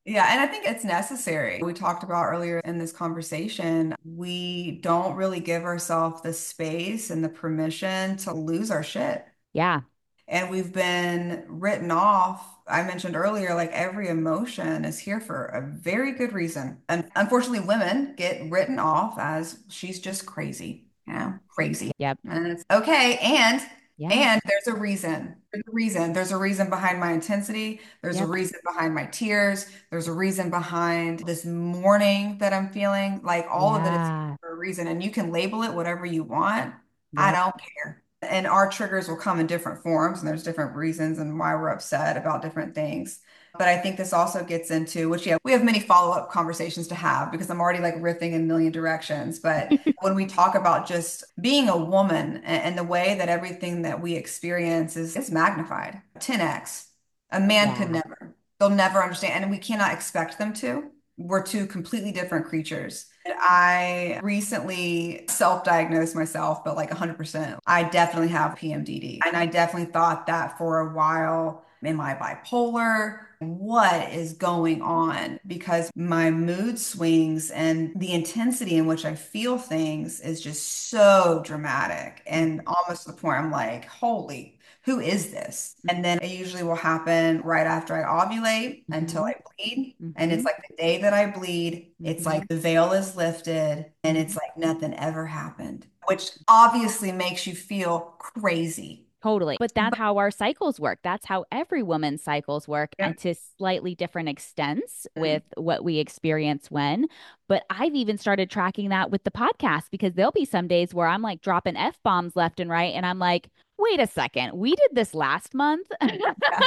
[SPEAKER 2] Yeah, and I think it's necessary. We talked about earlier in this conversation, we don't really give ourselves the space and the permission to lose our shit.
[SPEAKER 1] Yeah.
[SPEAKER 2] And we've been written off. I mentioned earlier, like every emotion is here for a very good reason. And unfortunately, women get written off as she's just crazy, you know, crazy.
[SPEAKER 1] Yep.
[SPEAKER 2] And it's okay. And
[SPEAKER 1] Yeah.
[SPEAKER 2] and there's a reason. There's a reason. There's a reason behind my intensity. There's a
[SPEAKER 1] Yep.
[SPEAKER 2] reason behind my tears. There's a reason behind this mourning that I'm feeling. Like all of it is
[SPEAKER 1] Yeah.
[SPEAKER 2] for a reason. And you can label it whatever you want. I
[SPEAKER 1] Yep.
[SPEAKER 2] don't care. And our triggers will come in different forms, and there's different reasons and why we're upset about different things. But I think this also gets into, which, yeah, we have many follow-up conversations to have because I'm already like riffing in a million directions. But when we talk about just being a woman and, and the way that everything that we experience is, is magnified ten x, a man could
[SPEAKER 1] Yeah.
[SPEAKER 2] never, they'll never understand, and we cannot expect them to. We're two completely different creatures. I recently self-diagnosed myself, but like one hundred percent. I definitely have P M D D. And I definitely thought that for a while. Am I bipolar? What is going on? Because my mood swings and the intensity in which I feel things is just so dramatic and almost to the point I'm like, holy, who is this? And then it usually will happen right after I ovulate until
[SPEAKER 1] Mm-hmm.
[SPEAKER 2] I bleed. And
[SPEAKER 1] Mm-hmm.
[SPEAKER 2] it's like the day that I bleed, it's
[SPEAKER 1] Mm-hmm.
[SPEAKER 2] like the veil is lifted and it's
[SPEAKER 1] Mm-hmm.
[SPEAKER 2] like nothing ever happened, which obviously makes you feel crazy.
[SPEAKER 1] Totally. But that's
[SPEAKER 2] But
[SPEAKER 1] how our cycles work. That's how every woman's cycles work,
[SPEAKER 2] yeah.
[SPEAKER 1] and to slightly different extents
[SPEAKER 2] Mm.
[SPEAKER 1] with what we experience when. But I've even started tracking that with the podcast because there'll be some days where I'm like dropping F bombs left and right. And I'm like, wait a second, we did this last month.
[SPEAKER 2] Yeah.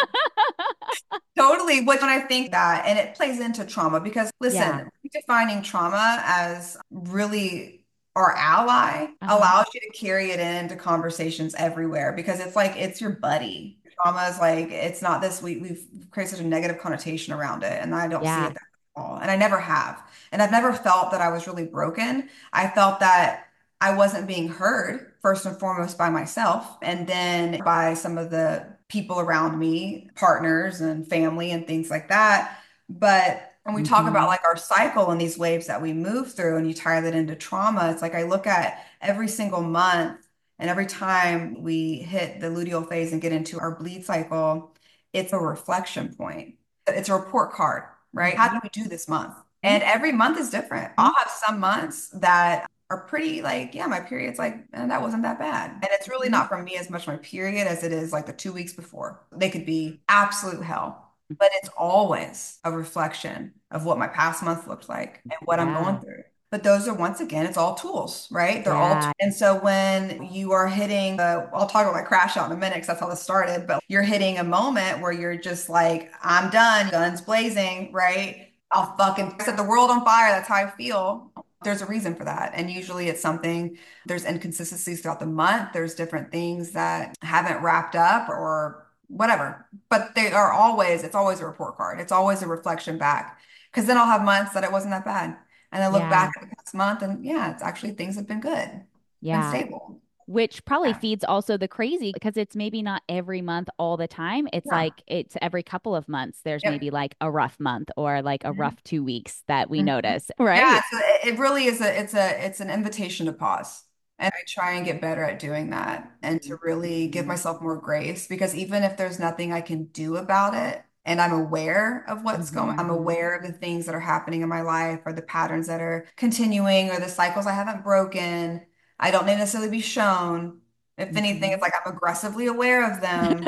[SPEAKER 2] Totally. But when I think that, and it plays into trauma, because
[SPEAKER 1] Yeah.
[SPEAKER 2] listen, defining trauma as really our ally
[SPEAKER 1] Uh-huh.
[SPEAKER 2] allows you to carry it into conversations everywhere because it's like it's your buddy. Trauma is like it's not this we we've created such a negative connotation around it, and I don't see
[SPEAKER 1] Yeah.
[SPEAKER 2] it that at all. And I never have. And I've never felt that I was really broken. I felt that I wasn't being heard first and foremost by myself, and then by some of the people around me, partners and family and things like that. But when we talk about
[SPEAKER 1] Mm-hmm.
[SPEAKER 2] like our cycle and these waves that we move through, and you tie that into trauma, it's like I look at every single month and every time we hit the luteal phase and get into our bleed cycle, it's a reflection point. It's a report card, right? How
[SPEAKER 1] Mm-hmm.
[SPEAKER 2] did we do this month? And every month is different.
[SPEAKER 1] Mm-hmm.
[SPEAKER 2] I'll have some months that are pretty like, yeah, my period's like, and that wasn't that bad. And it's really
[SPEAKER 1] Mm-hmm.
[SPEAKER 2] not for me as much my period as it is like the two weeks before. They could be absolute hell, but it's always a reflection of what my past month looked like and what I'm going
[SPEAKER 1] Yeah.
[SPEAKER 2] through. But those are, once again, it's all tools, right? They're all,
[SPEAKER 1] Yeah.
[SPEAKER 2] and so when you are hitting, the, I'll talk about my crash out in a minute because that's how this started, but you're hitting a moment where you're just like, I'm done, guns blazing, right? I'll fucking set the world on fire. That's how I feel. There's a reason for that. And usually it's something, there's inconsistencies throughout the month. There's different things that haven't wrapped up or whatever. But they are always, it's always a report card. It's always a reflection back. Because then I'll have months that it wasn't that bad. And I look back
[SPEAKER 1] Yeah.
[SPEAKER 2] at the past month and yeah, it's actually things have been good, been
[SPEAKER 1] Yeah.
[SPEAKER 2] stable.
[SPEAKER 1] Which probably
[SPEAKER 2] Yeah.
[SPEAKER 1] feeds also the crazy because it's maybe not every month all the time. It's
[SPEAKER 2] Yeah.
[SPEAKER 1] like it's every couple of months. There's
[SPEAKER 2] Yep.
[SPEAKER 1] maybe like a rough month or like a
[SPEAKER 2] Mhm.
[SPEAKER 1] rough two weeks that we
[SPEAKER 2] Mhm.
[SPEAKER 1] notice,
[SPEAKER 2] Yeah,
[SPEAKER 1] right?
[SPEAKER 2] so it it really is a it's a it's an invitation to pause. And I try and get better at doing that and to really give
[SPEAKER 1] Mm-hmm.
[SPEAKER 2] myself more grace because even if there's nothing I can do about it and I'm aware of what's going,
[SPEAKER 1] Mm-hmm.
[SPEAKER 2] I'm aware of the things that are happening in my life or the patterns that are continuing or the cycles I haven't broken. I don't need to necessarily be shown. If anything,
[SPEAKER 1] Mm-hmm.
[SPEAKER 2] it's like I'm aggressively aware of them.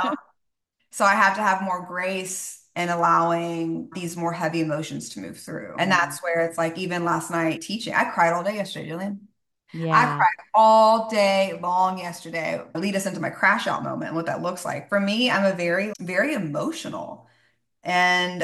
[SPEAKER 2] So I have to have more grace in allowing these more heavy emotions to move through. And
[SPEAKER 1] Mm.
[SPEAKER 2] that's where it's like, even last night teaching, I cried all day yesterday, Jillian. I
[SPEAKER 1] Yeah.
[SPEAKER 2] cried all day long yesterday. Lead us into my crash out moment and what that looks like. For me, I'm a very, very emotional and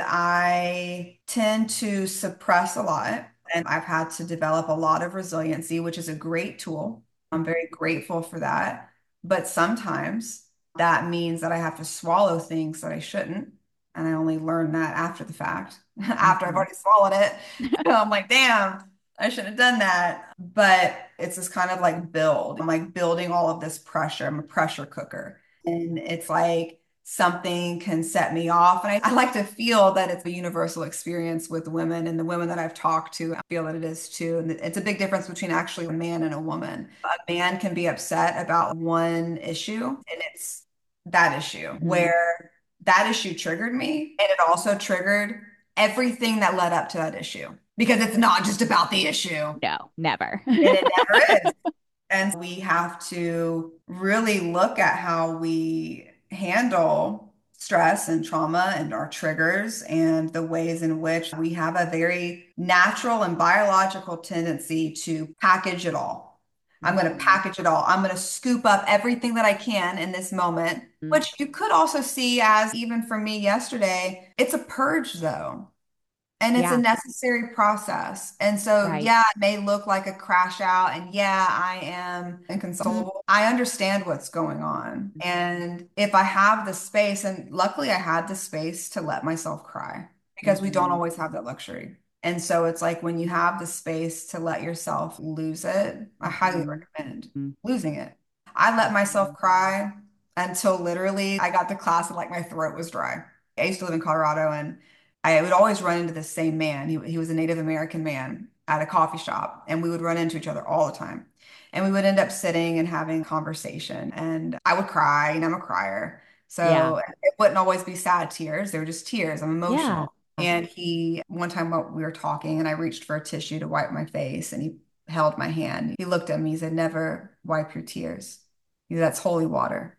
[SPEAKER 2] I tend to suppress a lot. And I've had to develop a lot of resiliency, which is a great tool. I'm very grateful for that. But sometimes that means that I have to swallow things that I shouldn't. And I only learn that after the fact, after I've
[SPEAKER 1] Mm-hmm.
[SPEAKER 2] already swallowed it. I'm like, damn, I shouldn't have done that. But it's this kind of like build. I'm like building all of this pressure. I'm a pressure cooker. And it's like, something can set me off. And I, I like to feel that it's a universal experience with women, and the women that I've talked to I feel that it is too. And it's a big difference between actually a man and a woman. A man can be upset about one issue, and it's that issue
[SPEAKER 1] Mhm.
[SPEAKER 2] where that issue triggered me, and it also triggered everything that led up to that issue because it's not just about the issue,
[SPEAKER 1] No, never.
[SPEAKER 2] and it never is. And we have to really look at how we handle stress and trauma and our triggers and the ways in which we have a very natural and biological tendency to package it all. I'm going to
[SPEAKER 1] Mhm.
[SPEAKER 2] package it all. I'm going to scoop up everything that I can in this moment,
[SPEAKER 1] Mhm.
[SPEAKER 2] which you could also see as, even for me yesterday, it's a purge though. And it's a
[SPEAKER 1] Yeah,
[SPEAKER 2] necessary process. And so,
[SPEAKER 1] right.
[SPEAKER 2] yeah, it may look like a crash out. And yeah, I am
[SPEAKER 1] Mhm.
[SPEAKER 2] inconsolable. I understand what's going on. And if I have the space, and luckily I had the space to let myself cry because we don't
[SPEAKER 1] Mhm.
[SPEAKER 2] always have that luxury. And so it's like when you have the space to let yourself lose it, I highly
[SPEAKER 1] Mhm.
[SPEAKER 2] recommend
[SPEAKER 1] Mhm.
[SPEAKER 2] losing it. I let myself
[SPEAKER 1] Mhm.
[SPEAKER 2] cry until literally I got to class and like my throat was dry. I used to live in Colorado, and I would always run into the same man. He, he was a Native American man at a coffee shop, and we would run into each other all the time. And we would end up sitting and having conversation, and I would cry, and I'm a crier.
[SPEAKER 1] Yeah.
[SPEAKER 2] So it wouldn't always be sad tears. They were just tears. I'm
[SPEAKER 1] Yeah.
[SPEAKER 2] emotional. And he, one time we were talking, and I reached for a tissue to wipe my face, and he held my hand. He looked at me, he said, "Never wipe your tears. He said, that's holy water."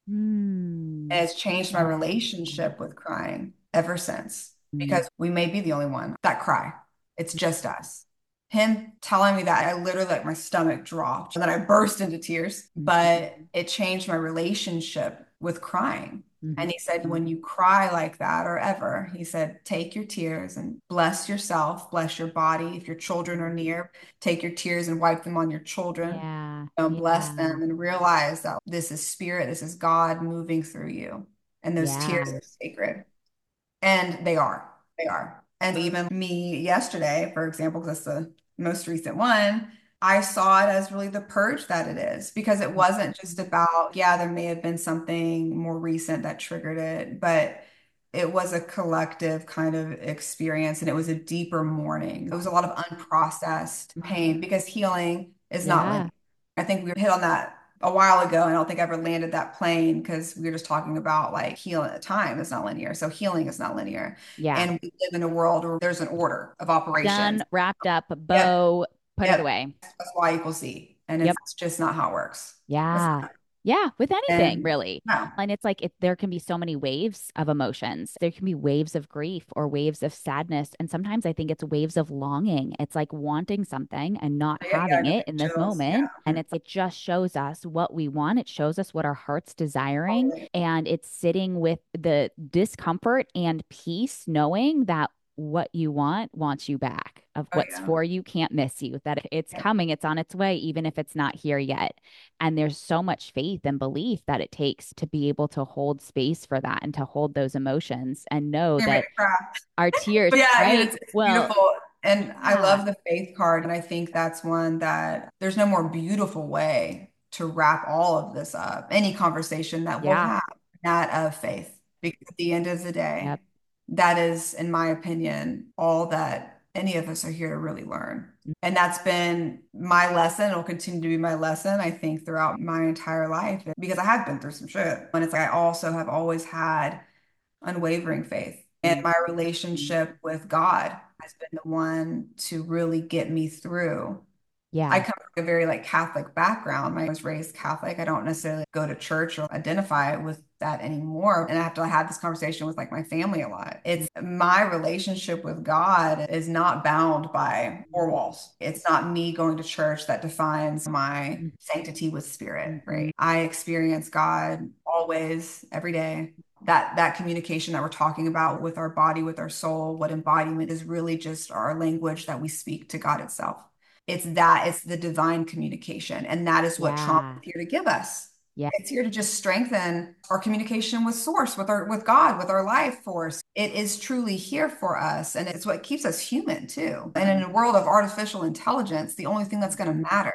[SPEAKER 2] And
[SPEAKER 1] Mm.
[SPEAKER 2] it's changed my
[SPEAKER 1] Yeah.
[SPEAKER 2] relationship with crying ever since
[SPEAKER 1] Mm.
[SPEAKER 2] because we may be the only one that cry. It's just us. Him telling me that, I literally like my stomach dropped and then I burst into tears, but
[SPEAKER 1] Mhm.
[SPEAKER 2] it changed my relationship with crying. And
[SPEAKER 1] Mhm.
[SPEAKER 2] he said, when you cry like that or ever, he said, take your tears and bless yourself, bless your body. If your children are near, take your tears and wipe them on your children,
[SPEAKER 1] Yeah.
[SPEAKER 2] know, bless
[SPEAKER 1] Yeah.
[SPEAKER 2] them and realize that this is spirit, this is God moving through you. And those tears
[SPEAKER 1] Yeah.
[SPEAKER 2] are sacred. And they are. They are. And even me yesterday, for example, because that's the most recent one, I saw it as really the purge that it is because it wasn't just about, yeah, there may have been something more recent that triggered it, but it was a collective kind of experience and it was a deeper mourning. It was a lot of unprocessed pain because healing is not linear.
[SPEAKER 1] Yeah.
[SPEAKER 2] I think we hit on that a while ago, and I don't think I ever landed that plane because we were just talking about like healing at time is not linear. So healing is not linear.
[SPEAKER 1] Yeah.
[SPEAKER 2] And we live in a world where there's an order of operations.
[SPEAKER 1] Done, wrapped up,
[SPEAKER 2] Yep,
[SPEAKER 1] bow, put it
[SPEAKER 2] yep.
[SPEAKER 1] away.
[SPEAKER 2] That's Y equals Z. And
[SPEAKER 1] Yep.
[SPEAKER 2] it's just not how it works. It's
[SPEAKER 1] Yeah.
[SPEAKER 2] not.
[SPEAKER 1] Yeah, with anything
[SPEAKER 2] And
[SPEAKER 1] really.
[SPEAKER 2] no.
[SPEAKER 1] And it's like it, there can be so many waves of emotions. There can be waves of grief or waves of sadness. And sometimes I think it's waves of longing. It's like wanting something and not
[SPEAKER 2] Yeah, yeah, I
[SPEAKER 1] having
[SPEAKER 2] got
[SPEAKER 1] it
[SPEAKER 2] the
[SPEAKER 1] in this
[SPEAKER 2] chills.
[SPEAKER 1] moment.
[SPEAKER 2] Yeah.
[SPEAKER 1] And it's it just shows us what we want. It shows us what our heart's desiring.
[SPEAKER 2] Totally.
[SPEAKER 1] And it's sitting with the discomfort and peace, knowing that what you want wants you back. Of
[SPEAKER 2] Oh
[SPEAKER 1] what's
[SPEAKER 2] yeah.
[SPEAKER 1] for you can't miss you, that it's
[SPEAKER 2] Yeah.
[SPEAKER 1] coming, it's on its way, even if it's not here yet. And there's so much faith and belief that it takes to be able to hold space for that and to hold those emotions and know
[SPEAKER 2] You're making
[SPEAKER 1] that
[SPEAKER 2] me cry.
[SPEAKER 1] our tears,
[SPEAKER 2] But yeah,
[SPEAKER 1] right?
[SPEAKER 2] it's, it's
[SPEAKER 1] Well,
[SPEAKER 2] beautiful. And I
[SPEAKER 1] yeah,
[SPEAKER 2] love the faith card. And I think that's one that there's no more beautiful way to wrap all of this up. Any conversation that we'll
[SPEAKER 1] yeah,
[SPEAKER 2] have, that of faith. Because at the end of the
[SPEAKER 1] yep,
[SPEAKER 2] day, that is, in my opinion, all that any of us are here to really learn. And that's been my lesson. It'll continue to be my lesson, I think, throughout my entire life because I have been through some shit. And it's like I also have always had unwavering faith. And my relationship with God has been the one to really get me through. I
[SPEAKER 1] yeah,
[SPEAKER 2] come from a very like Catholic background. I was raised Catholic. I don't necessarily go to church or identify with that anymore. And I have to have this conversation with like my family a lot. It's my relationship with God is not bound by four walls. It's not me going to church that defines my sanctity with spirit,
[SPEAKER 1] mm-hmm.
[SPEAKER 2] right? I experience God always, every day. That that communication that we're talking about with our body, with our soul, what embodiment is really just our language that we speak to God itself. It's that, it's the divine communication. And that is what trauma
[SPEAKER 1] Yeah,
[SPEAKER 2] is here to give us.
[SPEAKER 1] yeah,
[SPEAKER 2] It's here to just strengthen our communication with source, with our with God, with our life force. It is truly here for us. And it's what keeps us human too. And in a world of artificial intelligence, the only thing that's going to matter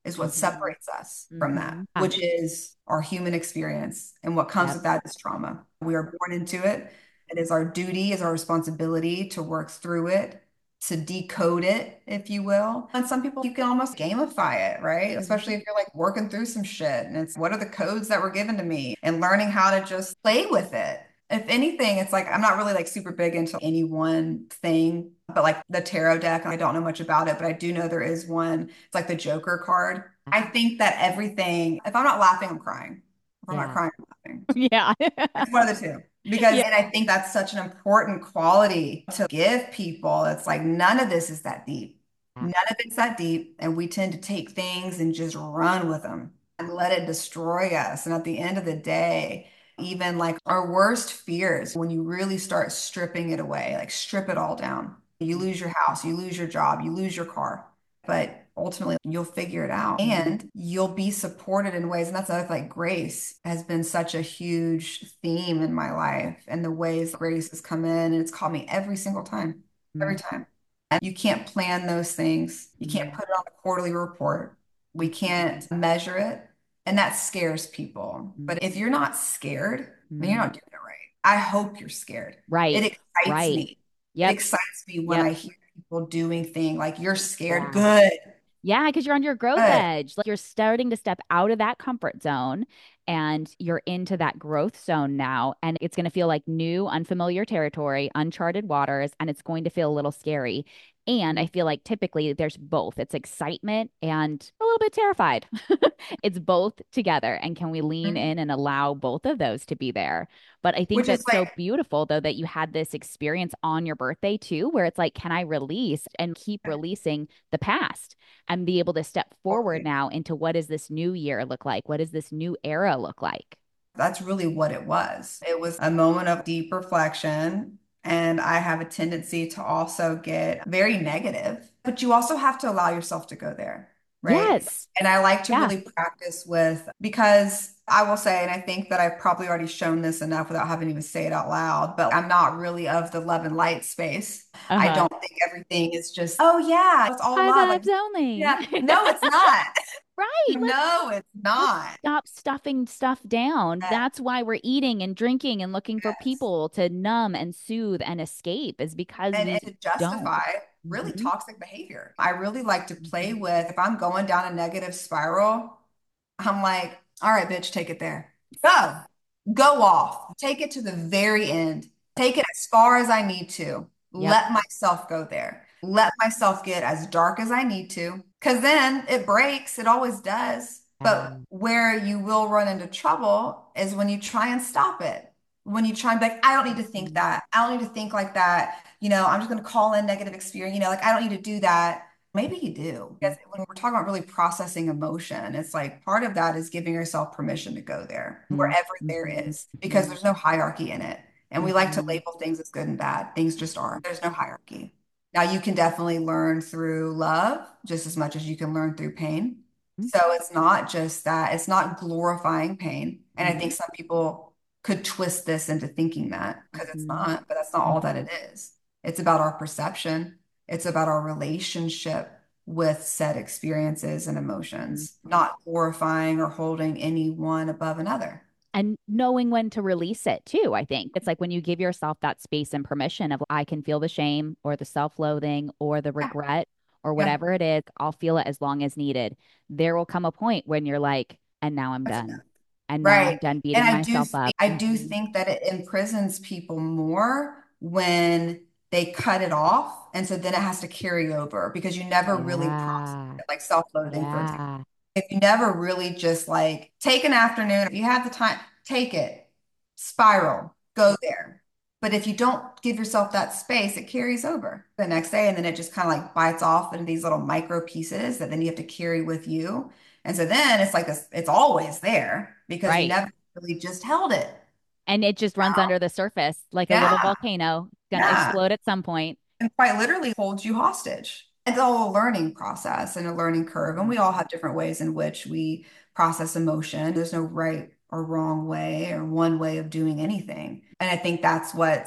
[SPEAKER 2] is what
[SPEAKER 1] Mhm.
[SPEAKER 2] separates us from that,
[SPEAKER 1] Mhm. Ah,
[SPEAKER 2] which is our human experience. And what comes
[SPEAKER 1] yep.
[SPEAKER 2] with that is trauma. We are born into it. It is our duty, is our responsibility to work through it, to decode it, if you will. And some people, you can almost gamify it, right? Especially if you're like working through some shit and it's what are the codes that were given to me and learning how to just play with it. If anything, it's like I'm not really like super big into any one thing, but like the tarot deck, I don't know much about it, but I do know there is one. It's like the Joker card. I think that everything, if I'm not laughing, I'm crying. If I'm not
[SPEAKER 1] Yeah.
[SPEAKER 2] crying, I'm laughing.
[SPEAKER 1] Yeah.
[SPEAKER 2] It's one of the two. Because,
[SPEAKER 1] Yeah.
[SPEAKER 2] and I think that's such an important quality to give people. It's like none of this is that deep. None of it's that deep. And we tend to take things and just run with them and let it destroy us. And at the end of the day, even like our worst fears, when you really start stripping it away, like strip it all down, you lose your house, you lose your job, you lose your car. But ultimately, you'll figure it out and you'll be supported in ways. And that's another like grace has been such a huge theme in my life and the ways grace has come in and it's caught me every single time, every
[SPEAKER 1] Mhm.
[SPEAKER 2] time. And you can't plan those things. You can't put it on the quarterly report. We can't measure it. And that scares people.
[SPEAKER 1] Mhm.
[SPEAKER 2] But if you're not scared, then you're
[SPEAKER 1] Mhm.
[SPEAKER 2] not doing it right. I hope you're scared. It
[SPEAKER 1] Right.
[SPEAKER 2] excites
[SPEAKER 1] Right.
[SPEAKER 2] me. It
[SPEAKER 1] Yep.
[SPEAKER 2] excites me when
[SPEAKER 1] Yep.
[SPEAKER 2] I hear people doing things like you're scared.
[SPEAKER 1] Yeah.
[SPEAKER 2] Good.
[SPEAKER 1] Yeah, because you're on your growth
[SPEAKER 2] Good.
[SPEAKER 1] edge. Like you're starting to step out of that comfort zone and you're into that growth zone now. And it's going to feel like new, unfamiliar territory, uncharted waters, and it's going to feel a little scary. And I feel like typically there's both. It's excitement and a little bit terrified. It's both together. And can we lean in and allow both of those to be there? But I think
[SPEAKER 2] Which is
[SPEAKER 1] that's so
[SPEAKER 2] like,
[SPEAKER 1] beautiful, though, that you had this experience on your birthday too, where it's like, can I release and keep releasing the past and be able to step forward
[SPEAKER 2] totally.
[SPEAKER 1] now into what does this new year look like? What does this new era look like?
[SPEAKER 2] That's really what it was. It was a moment of deep reflection. And I have a tendency to also get very negative, but you also have to allow yourself to go there, right?
[SPEAKER 1] Yes.
[SPEAKER 2] And I like to
[SPEAKER 1] Yeah.
[SPEAKER 2] really practice with, because I will say, and I think that I've probably already shown this enough without having to even say it out loud, but I'm not really of the love and light space. I
[SPEAKER 1] Uh-huh.
[SPEAKER 2] don't think everything is just, oh yeah, it's all
[SPEAKER 1] High
[SPEAKER 2] love. Like,
[SPEAKER 1] vibes only.
[SPEAKER 2] yeah, no, it's not.
[SPEAKER 1] Right. Let's
[SPEAKER 2] No, it's
[SPEAKER 1] let's
[SPEAKER 2] not.
[SPEAKER 1] stop stuffing stuff down.
[SPEAKER 2] Yes,
[SPEAKER 1] That's why we're eating and drinking and looking for
[SPEAKER 2] yes.
[SPEAKER 1] people to numb and soothe and escape is because
[SPEAKER 2] and,
[SPEAKER 1] we
[SPEAKER 2] and to
[SPEAKER 1] don't.
[SPEAKER 2] justify really
[SPEAKER 1] Mhm.
[SPEAKER 2] toxic behavior. I really like to play
[SPEAKER 1] Mhm.
[SPEAKER 2] with, if I'm going down a negative spiral, I'm like, all right, bitch, take it there. Go, go off. Take it to the very end. Take it as far as I need to.
[SPEAKER 1] Yep.
[SPEAKER 2] Let myself go there. Let myself get as dark as I need to. Because then it breaks. It always does.
[SPEAKER 1] Yeah.
[SPEAKER 2] But where you will run into trouble is when you try and stop it. When you try and be like, I don't need to think
[SPEAKER 1] Mhm.
[SPEAKER 2] that. I don't need to think like that. You know, I'm just going to call in negative experience. You know, like I don't need to do that. Maybe you do. Because when we're talking about really processing emotion, it's like part of that is giving yourself permission to go there,
[SPEAKER 1] Mhm.
[SPEAKER 2] wherever there
[SPEAKER 1] Mhm.
[SPEAKER 2] is, because
[SPEAKER 1] Mhm.
[SPEAKER 2] there's no hierarchy in it. And we like to
[SPEAKER 1] Mhm.
[SPEAKER 2] label things as good and bad. Things just are. There's no hierarchy. Now, you can definitely learn through love just as much as you can learn through pain.
[SPEAKER 1] Mhm.
[SPEAKER 2] So it's not just that, it's not glorifying pain. And I think
[SPEAKER 1] Mhm.
[SPEAKER 2] some people could twist this into thinking that because it's
[SPEAKER 1] Mhm.
[SPEAKER 2] not, but that's not all that
[SPEAKER 1] Mhm.
[SPEAKER 2] it is. It's about our perception, it's about our relationship with said experiences and
[SPEAKER 1] Mhm.
[SPEAKER 2] emotions, not glorifying or holding any one above another.
[SPEAKER 1] And knowing when to release it too, I think. It's like when you give yourself that space and permission of I can feel the shame or the self-loathing or the
[SPEAKER 2] Yeah,
[SPEAKER 1] regret or
[SPEAKER 2] yeah,
[SPEAKER 1] whatever it is, I'll feel it as long as needed. There will come a point when you're like, and now I'm
[SPEAKER 2] that's
[SPEAKER 1] done.
[SPEAKER 2] enough.
[SPEAKER 1] And now I'm
[SPEAKER 2] Right.
[SPEAKER 1] done
[SPEAKER 2] And
[SPEAKER 1] beating
[SPEAKER 2] I do
[SPEAKER 1] myself
[SPEAKER 2] think
[SPEAKER 1] up.
[SPEAKER 2] I do
[SPEAKER 1] Mhm.
[SPEAKER 2] think that it imprisons people more when they cut it off. And so then it has to carry over because you never really process
[SPEAKER 1] Yeah.
[SPEAKER 2] it, like self-loathing, for example.
[SPEAKER 1] Yeah.
[SPEAKER 2] If you never really just like take an afternoon, if you have the time, take it, spiral, go there. But if you don't give yourself that space, it carries over the next day and then it just kind of like bites off into these little micro pieces that then you have to carry with you. And so then it's like this, it's always there because you
[SPEAKER 1] Right.
[SPEAKER 2] never really just held it.
[SPEAKER 1] And it just runs under the surface like a little
[SPEAKER 2] Yeah,
[SPEAKER 1] volcano, gonna
[SPEAKER 2] yeah.
[SPEAKER 1] explode at some point.
[SPEAKER 2] And quite literally holds you hostage. It's all a learning process and a learning curve. And we all have different ways in which we process emotion. There's no right or wrong way or one way of doing anything. And I think that's what's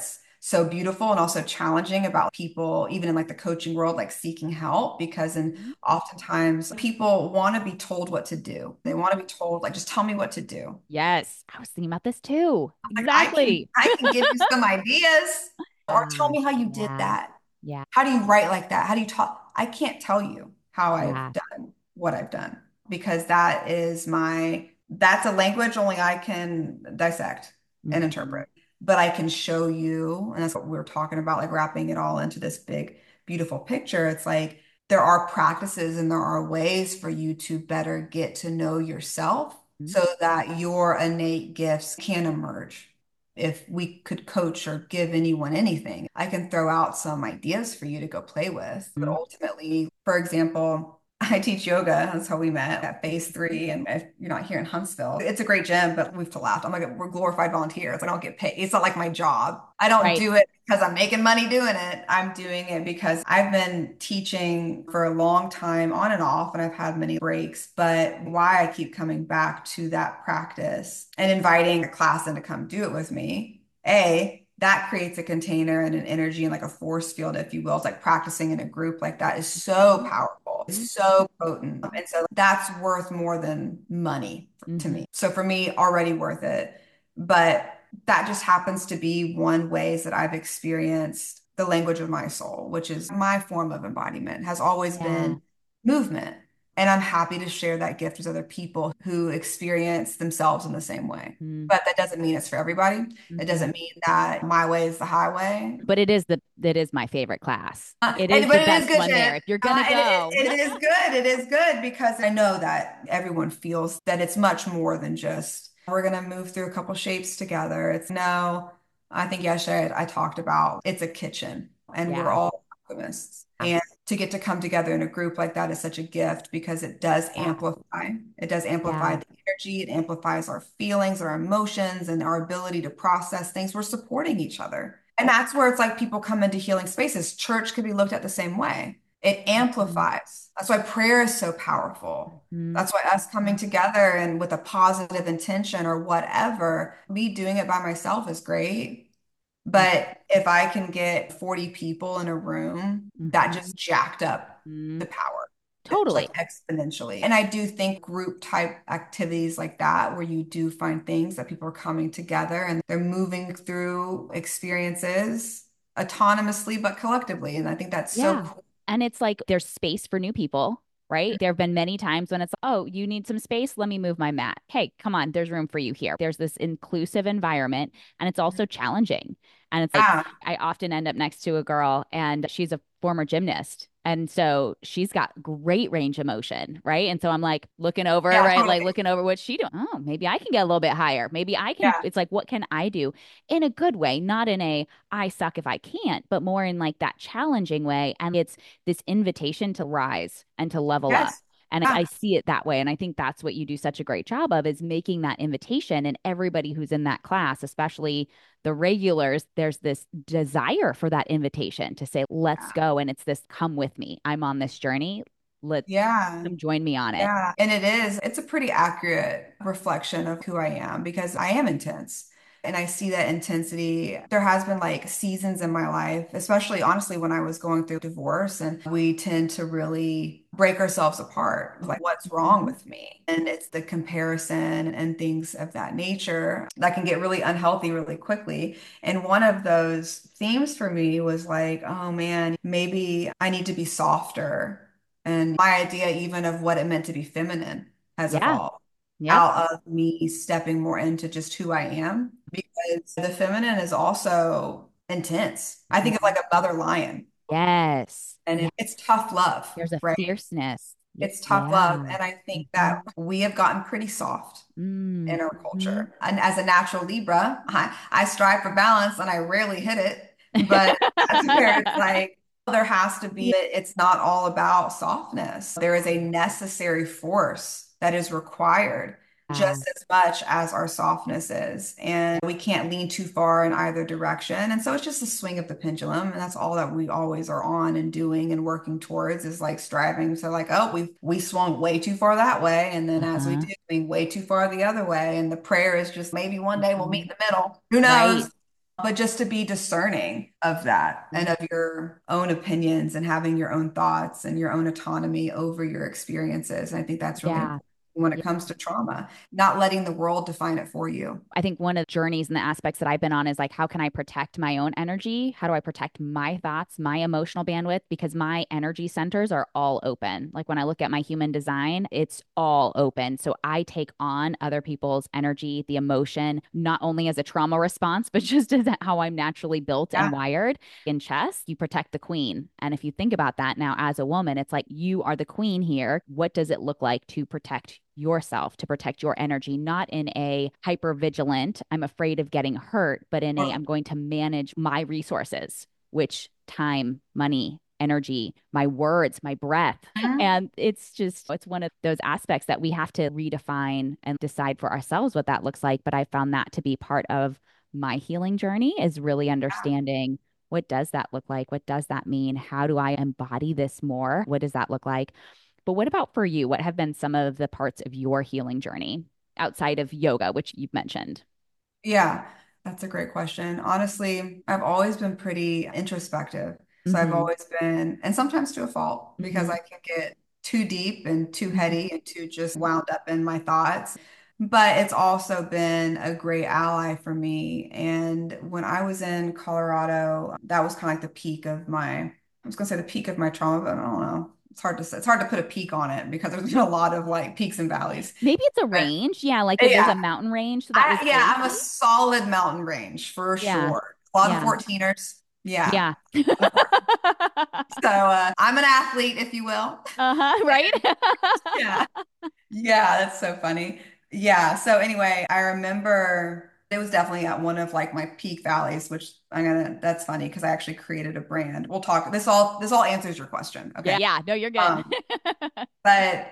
[SPEAKER 2] so beautiful and also challenging about people, even in like the coaching world, like seeking help, because in
[SPEAKER 1] Mhm.
[SPEAKER 2] oftentimes people want to be told what to do. They want to be told, like, just tell me what to do.
[SPEAKER 1] Yes, I was thinking about this too.
[SPEAKER 2] Like I can
[SPEAKER 1] Exactly.
[SPEAKER 2] I can give you some ideas, or tell
[SPEAKER 1] Gosh,
[SPEAKER 2] me how you did
[SPEAKER 1] yeah,
[SPEAKER 2] that.
[SPEAKER 1] yeah,
[SPEAKER 2] How do you write like that? How do you talk? I can't tell you how I've
[SPEAKER 1] yeah.
[SPEAKER 2] done what I've done because that is my, that's a language only I can dissect and
[SPEAKER 1] Mhm.
[SPEAKER 2] interpret. But I can show you, and that's what we we're talking about, like wrapping it all into this big, beautiful picture. It's like there are practices and there are ways for you to better get to know yourself
[SPEAKER 1] Mhm.
[SPEAKER 2] so that your innate gifts can emerge. If we could coach or give anyone anything, I can throw out some ideas for you to go play with. But
[SPEAKER 1] Mhm.
[SPEAKER 2] ultimately, for example, I teach yoga. That's how we met at Phase Three. And if you're not here in Huntsville, it's a great gym, but we've to laugh. I'm like, we're glorified volunteers. I don't get paid. It's not like my job. I don't
[SPEAKER 1] Right.
[SPEAKER 2] do it because I'm making money doing it. I'm doing it because I've been teaching for a long time on and off, and I've had many breaks. But why I keep coming back to that practice and inviting a class in to come do it with me, A, that creates a container and an energy and like a force field, if you will. It's like practicing in a group like that is so powerful. It's so potent. And so that's worth more than money to
[SPEAKER 1] Mhm.
[SPEAKER 2] me. So for me, already worth it. But that just happens to be one ways that I've experienced the language of my soul, which is my form of embodiment, has always
[SPEAKER 1] Yeah.
[SPEAKER 2] been movement. And I'm happy to share that gift with other people who experience themselves in the same way. But that doesn't mean it's for everybody. It
[SPEAKER 1] Mhm.
[SPEAKER 2] doesn't mean that my way is the highway.
[SPEAKER 1] But it is the it is my favorite class.
[SPEAKER 2] Uh,
[SPEAKER 1] It
[SPEAKER 2] and,
[SPEAKER 1] is
[SPEAKER 2] but
[SPEAKER 1] the
[SPEAKER 2] it is
[SPEAKER 1] best
[SPEAKER 2] good,
[SPEAKER 1] one
[SPEAKER 2] Shannon.
[SPEAKER 1] there. If you're
[SPEAKER 2] Uh,
[SPEAKER 1] gonna
[SPEAKER 2] and it,
[SPEAKER 1] go.
[SPEAKER 2] it is good. It is good because I know that everyone feels that it's much more than just we're going to move through a couple shapes together. It's no, I think yesterday I talked about it's a kitchen and we're
[SPEAKER 1] Yeah.
[SPEAKER 2] all alchemists. And to get to come together in a group like that is such a gift because it does
[SPEAKER 1] Yeah.
[SPEAKER 2] amplify. It does amplify
[SPEAKER 1] Yeah.
[SPEAKER 2] the energy. It amplifies our feelings, our emotions, and our ability to process things. We're supporting each other. And that's where it's like people come into healing spaces. Church could be looked at the same way. It
[SPEAKER 1] Mhm.
[SPEAKER 2] amplifies. That's why prayer is so powerful.
[SPEAKER 1] Mhm.
[SPEAKER 2] That's why us coming together and with a positive intention or whatever, me doing it by myself is great. But if I can get forty people in a room, that
[SPEAKER 1] Mhm.
[SPEAKER 2] just jacked up
[SPEAKER 1] Mhm.
[SPEAKER 2] the power. It's
[SPEAKER 1] Totally.
[SPEAKER 2] like exponentially. And I do think group type activities like that, where you do find things that people are coming together and they're moving through experiences autonomously but collectively. And I think that's so
[SPEAKER 1] Yeah.
[SPEAKER 2] cool.
[SPEAKER 1] And it's like there's space for new people, right? There have been many times when it's, oh, you need some space? Let me move my mat. Hey, come on, there's room for you here. There's this inclusive environment, and it's also challenging. And it's like,
[SPEAKER 2] Yeah.
[SPEAKER 1] I often end up next to a girl, and she's a former gymnast. And so she's got great range of motion, right? And so I'm like looking over,
[SPEAKER 2] Yeah,
[SPEAKER 1] right? Like
[SPEAKER 2] totally.
[SPEAKER 1] looking over what she doing. Oh, maybe I can get a little bit higher. Maybe I can.
[SPEAKER 2] Yeah.
[SPEAKER 1] It's like, what can I do in a good way, not in a I suck if I can't, but more in like that challenging way. And it's this invitation to rise and to level up.
[SPEAKER 2] Yes.
[SPEAKER 1] And I,
[SPEAKER 2] Yeah.
[SPEAKER 1] I see it that way. And I think that's what you do such a great job of is making that invitation. And everybody who's in that class, especially the regulars, there's this desire for that invitation to say, let's go. And it's this come with me. I'm on this journey. Let
[SPEAKER 2] Yeah.
[SPEAKER 1] them join me on it.
[SPEAKER 2] Yeah. And it is, it's a pretty accurate reflection of who I am because I am intense. And I see that intensity. There has been like seasons in my life, especially honestly when I was going through divorce, and we tend to really break ourselves apart. Like, what's wrong
[SPEAKER 1] Mhm.
[SPEAKER 2] with me? And it's the comparison and things of that nature that can get really unhealthy really quickly. And one of those themes for me was like, oh man, maybe I need to be softer. And my idea, even of what it meant to be feminine, has
[SPEAKER 1] Yeah.
[SPEAKER 2] evolved
[SPEAKER 1] Yep.
[SPEAKER 2] out of me stepping more into just who I am because the feminine is also intense. I think of
[SPEAKER 1] Mhm.
[SPEAKER 2] like a mother lion
[SPEAKER 1] Yes.
[SPEAKER 2] and
[SPEAKER 1] Yeah.
[SPEAKER 2] it- it's tough love,
[SPEAKER 1] There's a
[SPEAKER 2] right?
[SPEAKER 1] fierceness. Y-
[SPEAKER 2] It's tough love.
[SPEAKER 1] Yeah.
[SPEAKER 2] And I think that
[SPEAKER 1] Mhm.
[SPEAKER 2] we have gotten pretty soft
[SPEAKER 1] Mm,
[SPEAKER 2] in our
[SPEAKER 1] mhm.
[SPEAKER 2] culture. And as a natural Libra, I, I strive for balance and I rarely hit it. But that's where it's like, there has to be, it's not all about softness. There is a necessary force that is required
[SPEAKER 1] Yeah.
[SPEAKER 2] just as much as our softness is. And we can't lean too far in either direction. And so it's just a swing of the pendulum. And that's all that we always are on and doing and working towards is like striving. So like, oh, we we swung way too far that way. And then as we
[SPEAKER 1] Uh-huh.
[SPEAKER 2] do, we way too far the other way. And the prayer is just maybe one day we'll meet
[SPEAKER 1] Mhm.
[SPEAKER 2] in the middle. Who
[SPEAKER 1] Right.
[SPEAKER 2] knows? but just to be discerning of that and of your own opinions and having your own thoughts and your own autonomy over your experiences. And I think that's really
[SPEAKER 1] Yeah.
[SPEAKER 2] important when it
[SPEAKER 1] Yeah.
[SPEAKER 2] comes to trauma, not letting the world define it for you.
[SPEAKER 1] I think one of the journeys and the aspects that I've been on is like, how can I protect my own energy? How do I protect my thoughts, my emotional bandwidth? Because my energy centers are all open. Like when I look at my human design, it's all open. So I take on other people's energy, the emotion, not only as a trauma response, but just as how I'm naturally built and
[SPEAKER 2] Yeah.
[SPEAKER 1] wired. In chess, you protect the queen. And if you think about that now as a woman, it's like you are the queen here. What does it look like to protect yourself, to protect your energy, not in a hyper vigilant, I'm afraid of getting hurt, but in a, I'm going to manage my resources, which time, money, energy, my words, my breath.
[SPEAKER 2] Mhm.
[SPEAKER 1] And it's just, it's one of those aspects that we have to redefine and decide for ourselves what that looks like. But I found that to be part of my healing journey is really understanding what does that look like? What does that mean? How do I embody this more? What does that look like? But what about for you? What have been some of the parts of your healing journey outside of yoga, which you've mentioned?
[SPEAKER 2] Yeah, that's a great question. Honestly, I've always been pretty introspective. So I've
[SPEAKER 1] Hmm.
[SPEAKER 2] always been, and sometimes to a fault, because
[SPEAKER 1] Hmm.
[SPEAKER 2] I can get too deep and too
[SPEAKER 1] Hmm.
[SPEAKER 2] heady and too just wound up in my thoughts. But it's also been a great ally for me. And when I was in Colorado, that was kind of like the peak of my, I was gonna say the peak of my trauma, but I don't know. It's hard to say. It's hard to put a peak on it because there's been a lot of like peaks and valleys.
[SPEAKER 1] Maybe it's a
[SPEAKER 2] But
[SPEAKER 1] range. Yeah, like if there's
[SPEAKER 2] yeah,
[SPEAKER 1] a mountain range, so that
[SPEAKER 2] I
[SPEAKER 1] was
[SPEAKER 2] yeah, I'm a
[SPEAKER 1] hazy.
[SPEAKER 2] solid mountain range for
[SPEAKER 1] Yeah.
[SPEAKER 2] sure. A lot of
[SPEAKER 1] Yeah.
[SPEAKER 2] fourteeners. Yeah.
[SPEAKER 1] Yeah.
[SPEAKER 2] A lot of fourteen. So uh, I'm an athlete, if you will.
[SPEAKER 1] Uh-huh, right?
[SPEAKER 2] Yeah. Yeah, that's so funny. Yeah. So anyway, I remember it was definitely at one of like my peak valleys, which I'm gonna, that's funny because I actually created a brand. We'll talk. This all this all answers your question.
[SPEAKER 1] Yeah,
[SPEAKER 2] Okay.
[SPEAKER 1] yeah. No, you're good.
[SPEAKER 2] Um, but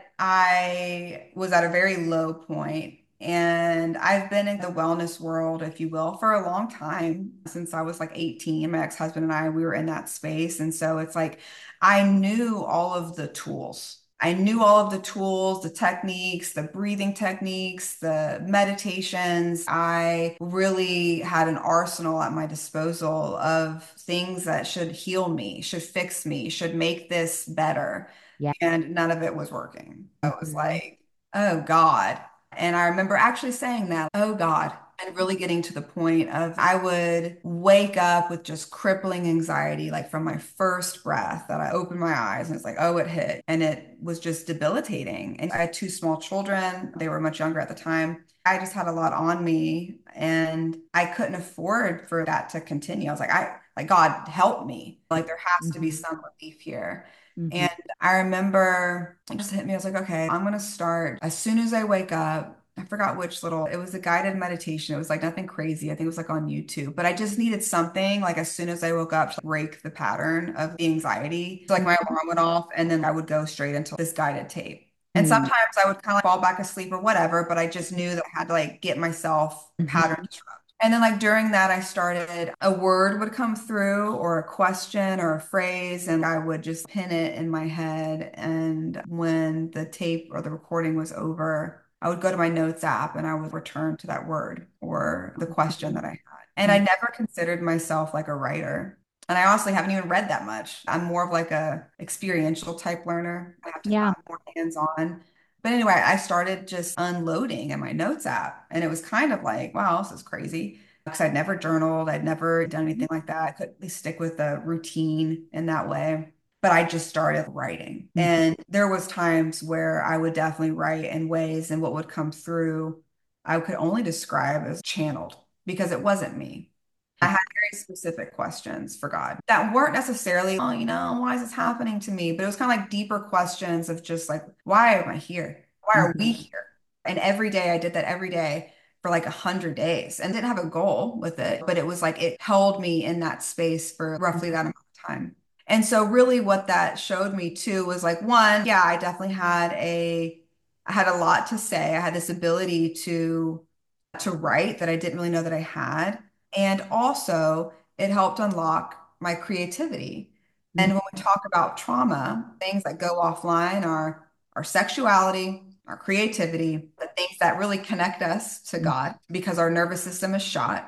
[SPEAKER 2] I was at a very low point, and I've been in the wellness world, if you will, for a long time, since I was like eighteen. My ex-husband and I, we were in that space. And so it's like I knew all of the tools. I knew all of the tools, the techniques, the breathing techniques, the meditations. I really had an arsenal at my disposal of things that should heal me, should fix me, should make this better,
[SPEAKER 1] Yeah.
[SPEAKER 2] and none of it was working. I was
[SPEAKER 1] Hmm.
[SPEAKER 2] like, oh God. And I remember actually saying that, oh God, and really getting to the point of I would wake up with just crippling anxiety, like from my first breath that I opened my eyes and it's like, oh, it hit. And it was just debilitating. And I had two small children. They were much younger at the time. I just had a lot on me and I couldn't afford for that to continue. I was like, I like God help me. Like there has to be
[SPEAKER 1] Hmm.
[SPEAKER 2] some relief here.
[SPEAKER 1] Hmm.
[SPEAKER 2] And I remember it just hit me. I was like, okay, I'm gonna start as soon as I wake up. I forgot which little, it was a guided meditation. It was like nothing crazy. I think it was like on YouTube, but I just needed something like as soon as I woke up to break the pattern of the anxiety. So like my alarm went off and then I would go straight into this guided tape. And
[SPEAKER 1] Hmm.
[SPEAKER 2] sometimes I would kind of like fall back asleep or whatever, but I just knew that I had to like get myself pattern
[SPEAKER 1] Hmm.
[SPEAKER 2] disrupt. And then like during that, I started a word would come through or a question or a phrase, and I would just pin it in my head. And when the tape or the recording was over, I would go to my notes app and I would return to that word or the question that I had. And I never considered myself like a writer. And I honestly haven't even read that much. I'm more of like a experiential type learner. I have to
[SPEAKER 1] Yeah.
[SPEAKER 2] have more hands-on. But anyway, I started just unloading in my notes app. And it was kind of like, wow, this is crazy. Because I'd never journaled, I'd never done anything like that. I couldn't stick with a routine in that way. But I just started writing.
[SPEAKER 1] Hmm.
[SPEAKER 2] And there was times where I would definitely write in ways and what would come through, I could only describe as channeled because it wasn't me. I had very specific questions for God that weren't necessarily, oh, you know, why is this happening to me? But it was kind of like deeper questions of just like, why am I here? Why are we
[SPEAKER 1] Hmm.
[SPEAKER 2] here? And every day I did that every day for like a hundred days and didn't have a goal with it, but it was like it held me in that space for roughly that amount of time. And so really what that showed me too was like, one, yeah, I definitely had a, I had a lot to say. I had this ability to to write that I didn't really know that I had. And also, it helped unlock my creativity. And when we talk about trauma, things that go offline are our sexuality, our creativity, the things that really connect us to God because our nervous system is shot.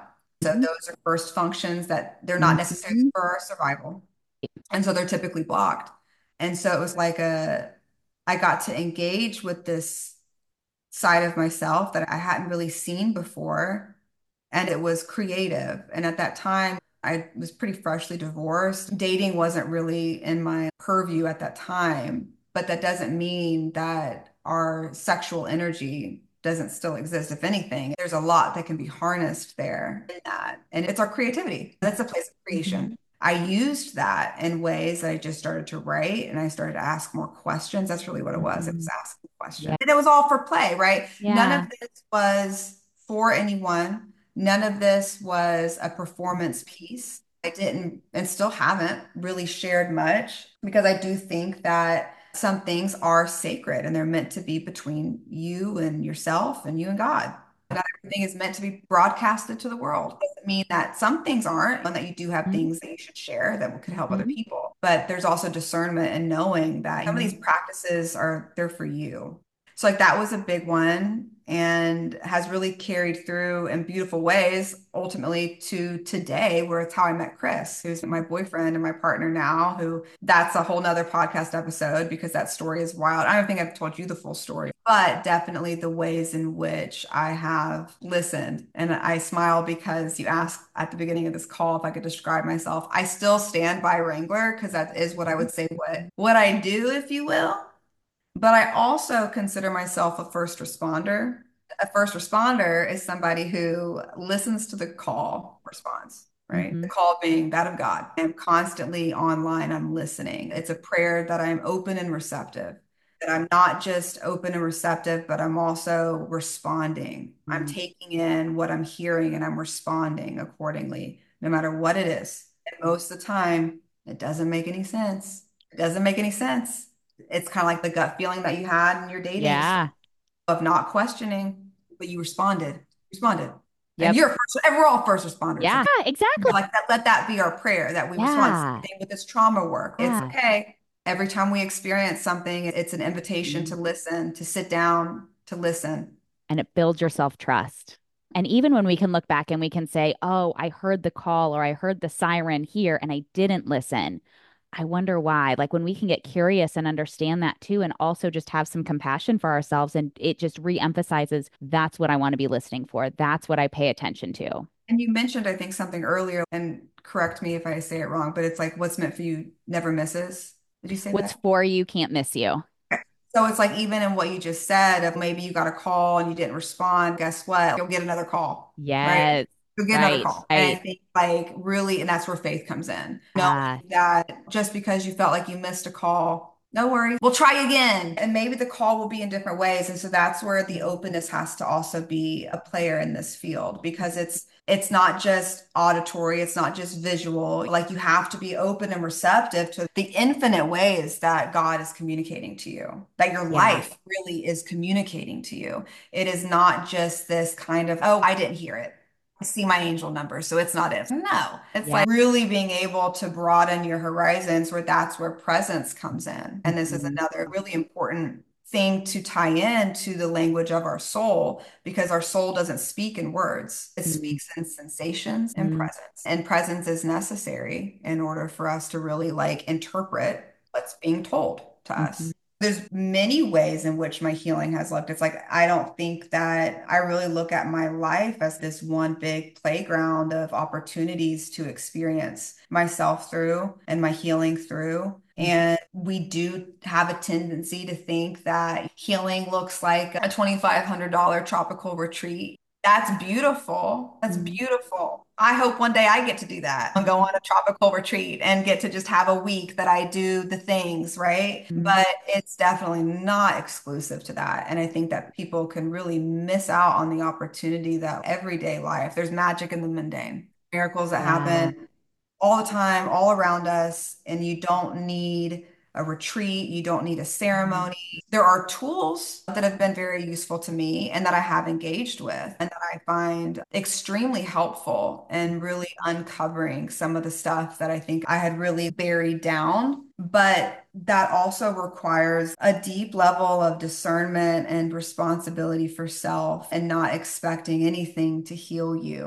[SPEAKER 2] So
[SPEAKER 1] Mhm.
[SPEAKER 2] those are first functions that they're not necessarily
[SPEAKER 1] Mhm.
[SPEAKER 2] for our survival. And so they're typically blocked. And so it was like a, I got to engage with this side of myself that I hadn't really seen before. And it was creative. And at that time, I was pretty freshly divorced. Dating wasn't really in my purview at that time, but that doesn't mean that our sexual energy doesn't still exist. If anything, there's a lot that can be harnessed there in that. And it's our creativity. That's a place of
[SPEAKER 1] Mhm.
[SPEAKER 2] creation. I used that in ways that I just started to write and I started to ask more questions. That's really what it was. It was
[SPEAKER 1] Mhm.
[SPEAKER 2] asking
[SPEAKER 1] Yeah.
[SPEAKER 2] questions. And it was all for play, right? None of
[SPEAKER 1] Yeah.
[SPEAKER 2] this was for anyone. None of this was a performance piece. I didn't and still haven't really shared much because I do think that some things are sacred and they're meant to be between you and yourself and you and God. Not everything is meant to be broadcasted to the world. Doesn't mean that some things aren't, and that you do have
[SPEAKER 1] Mhm.
[SPEAKER 2] things that you should share that could help other
[SPEAKER 1] Mhm.
[SPEAKER 2] people. But there's also discernment and knowing that some of these practices are there for you. So like that was a big one and has really carried through in beautiful ways, ultimately to today, where it's how I met Chris, who's my boyfriend and my partner now, who that's a whole nother podcast episode because that story is wild. I don't think I've told you the full story, but definitely the ways in which I have listened. And I smile because you asked at the beginning of this call if I could describe myself. I still stand by Wrangler because that is what I would say what what I do, if you will. But I also consider myself a first responder. A first responder is somebody who listens to the call response, right? The
[SPEAKER 1] Mhm.
[SPEAKER 2] call being that of God. I'm constantly online, I'm listening. It's a prayer that I'm open and receptive, that I'm not just open and receptive, but I'm also responding. I'm
[SPEAKER 1] Mhm.
[SPEAKER 2] taking in what I'm hearing and I'm responding accordingly, no matter what it is. And most of the time, it doesn't make any sense. It doesn't make any sense. It's kind of like the gut feeling that you had in your dating stuff
[SPEAKER 1] Yeah.
[SPEAKER 2] of not questioning, but you responded, responded. And
[SPEAKER 1] Yep.
[SPEAKER 2] you're first, and we're all first responders.
[SPEAKER 1] Yeah.
[SPEAKER 2] Okay.
[SPEAKER 1] Exactly.
[SPEAKER 2] Like that, let that be our prayer that we respond. Same
[SPEAKER 1] Yeah.
[SPEAKER 2] thing with this trauma work. It's
[SPEAKER 1] Yeah.
[SPEAKER 2] okay. Every time we experience something, it's an invitation to
[SPEAKER 1] Mhm.
[SPEAKER 2] listen, to sit down, to listen.
[SPEAKER 1] And it builds your self-trust. And even when we can look back and we can say, oh, I heard the call or I heard the siren here and I didn't listen. I wonder why. Like when we can get curious and understand that too, and also just have some compassion for ourselves, and it just re-emphasizes that's what I want to be listening for. That's what I pay attention to.
[SPEAKER 2] And you mentioned, I think, something earlier, and correct me if I say it wrong, but it's like what's meant for you never misses. Did you say
[SPEAKER 1] What's
[SPEAKER 2] that?
[SPEAKER 1] for you can't miss you.
[SPEAKER 2] So it's like even in what you just said, if maybe you got a call and you didn't respond, guess what? You'll get another call, right?
[SPEAKER 1] Yes.
[SPEAKER 2] You'll get another
[SPEAKER 1] Right.
[SPEAKER 2] call. And I
[SPEAKER 1] Right.
[SPEAKER 2] think like really, and that's where faith comes in.
[SPEAKER 1] Ah,
[SPEAKER 2] Knowing that just because you felt like you missed a call, no worries. We'll try again. And maybe the call will be in different ways. And so that's where the openness has to also be a player in this field because it's it's not just auditory, it's not just visual. Like you have to be open and receptive to the infinite ways that God is communicating to you, that your
[SPEAKER 1] yeah.
[SPEAKER 2] life really is communicating to you. It is not just this kind of, oh, I didn't hear it. I see my angel number, so it's not it. No, it's
[SPEAKER 1] Yeah.
[SPEAKER 2] like really being able to broaden your horizons where that's where presence comes in. And this is
[SPEAKER 1] Mhm.
[SPEAKER 2] another really important thing to tie in to the language of our soul because our soul doesn't speak in words. It
[SPEAKER 1] Mhm.
[SPEAKER 2] speaks in sensations and
[SPEAKER 1] Mhm.
[SPEAKER 2] presence. And presence is necessary in order for us to really like interpret what's being told to
[SPEAKER 1] Mhm.
[SPEAKER 2] us. There's many ways in which my healing has looked. It's like I don't think that I really look at my life as this one big playground of opportunities to experience myself through and my healing through.
[SPEAKER 1] Mhm.
[SPEAKER 2] And we do have a tendency to think that healing looks like a twenty-five hundred dollars tropical retreat. That's beautiful. That's
[SPEAKER 1] Mhm.
[SPEAKER 2] beautiful. I hope one day I get to do that and go
[SPEAKER 1] Mhm.
[SPEAKER 2] on a tropical retreat and get to just have a week that I do the things, right?
[SPEAKER 1] Mhm.
[SPEAKER 2] But it's definitely not exclusive to that. And I think that people can really miss out on the opportunity that everyday life, there's magic in the mundane, miracles that
[SPEAKER 1] Yeah.
[SPEAKER 2] happen all the time, all around us, and you don't need a retreat, you don't need a
[SPEAKER 1] Mhm.
[SPEAKER 2] ceremony. There are tools that have been very useful to me and that I have engaged with and that I find extremely helpful in really uncovering some of the stuff that I think I had really buried down. But that also requires a deep level of discernment and responsibility for self and not expecting anything to heal you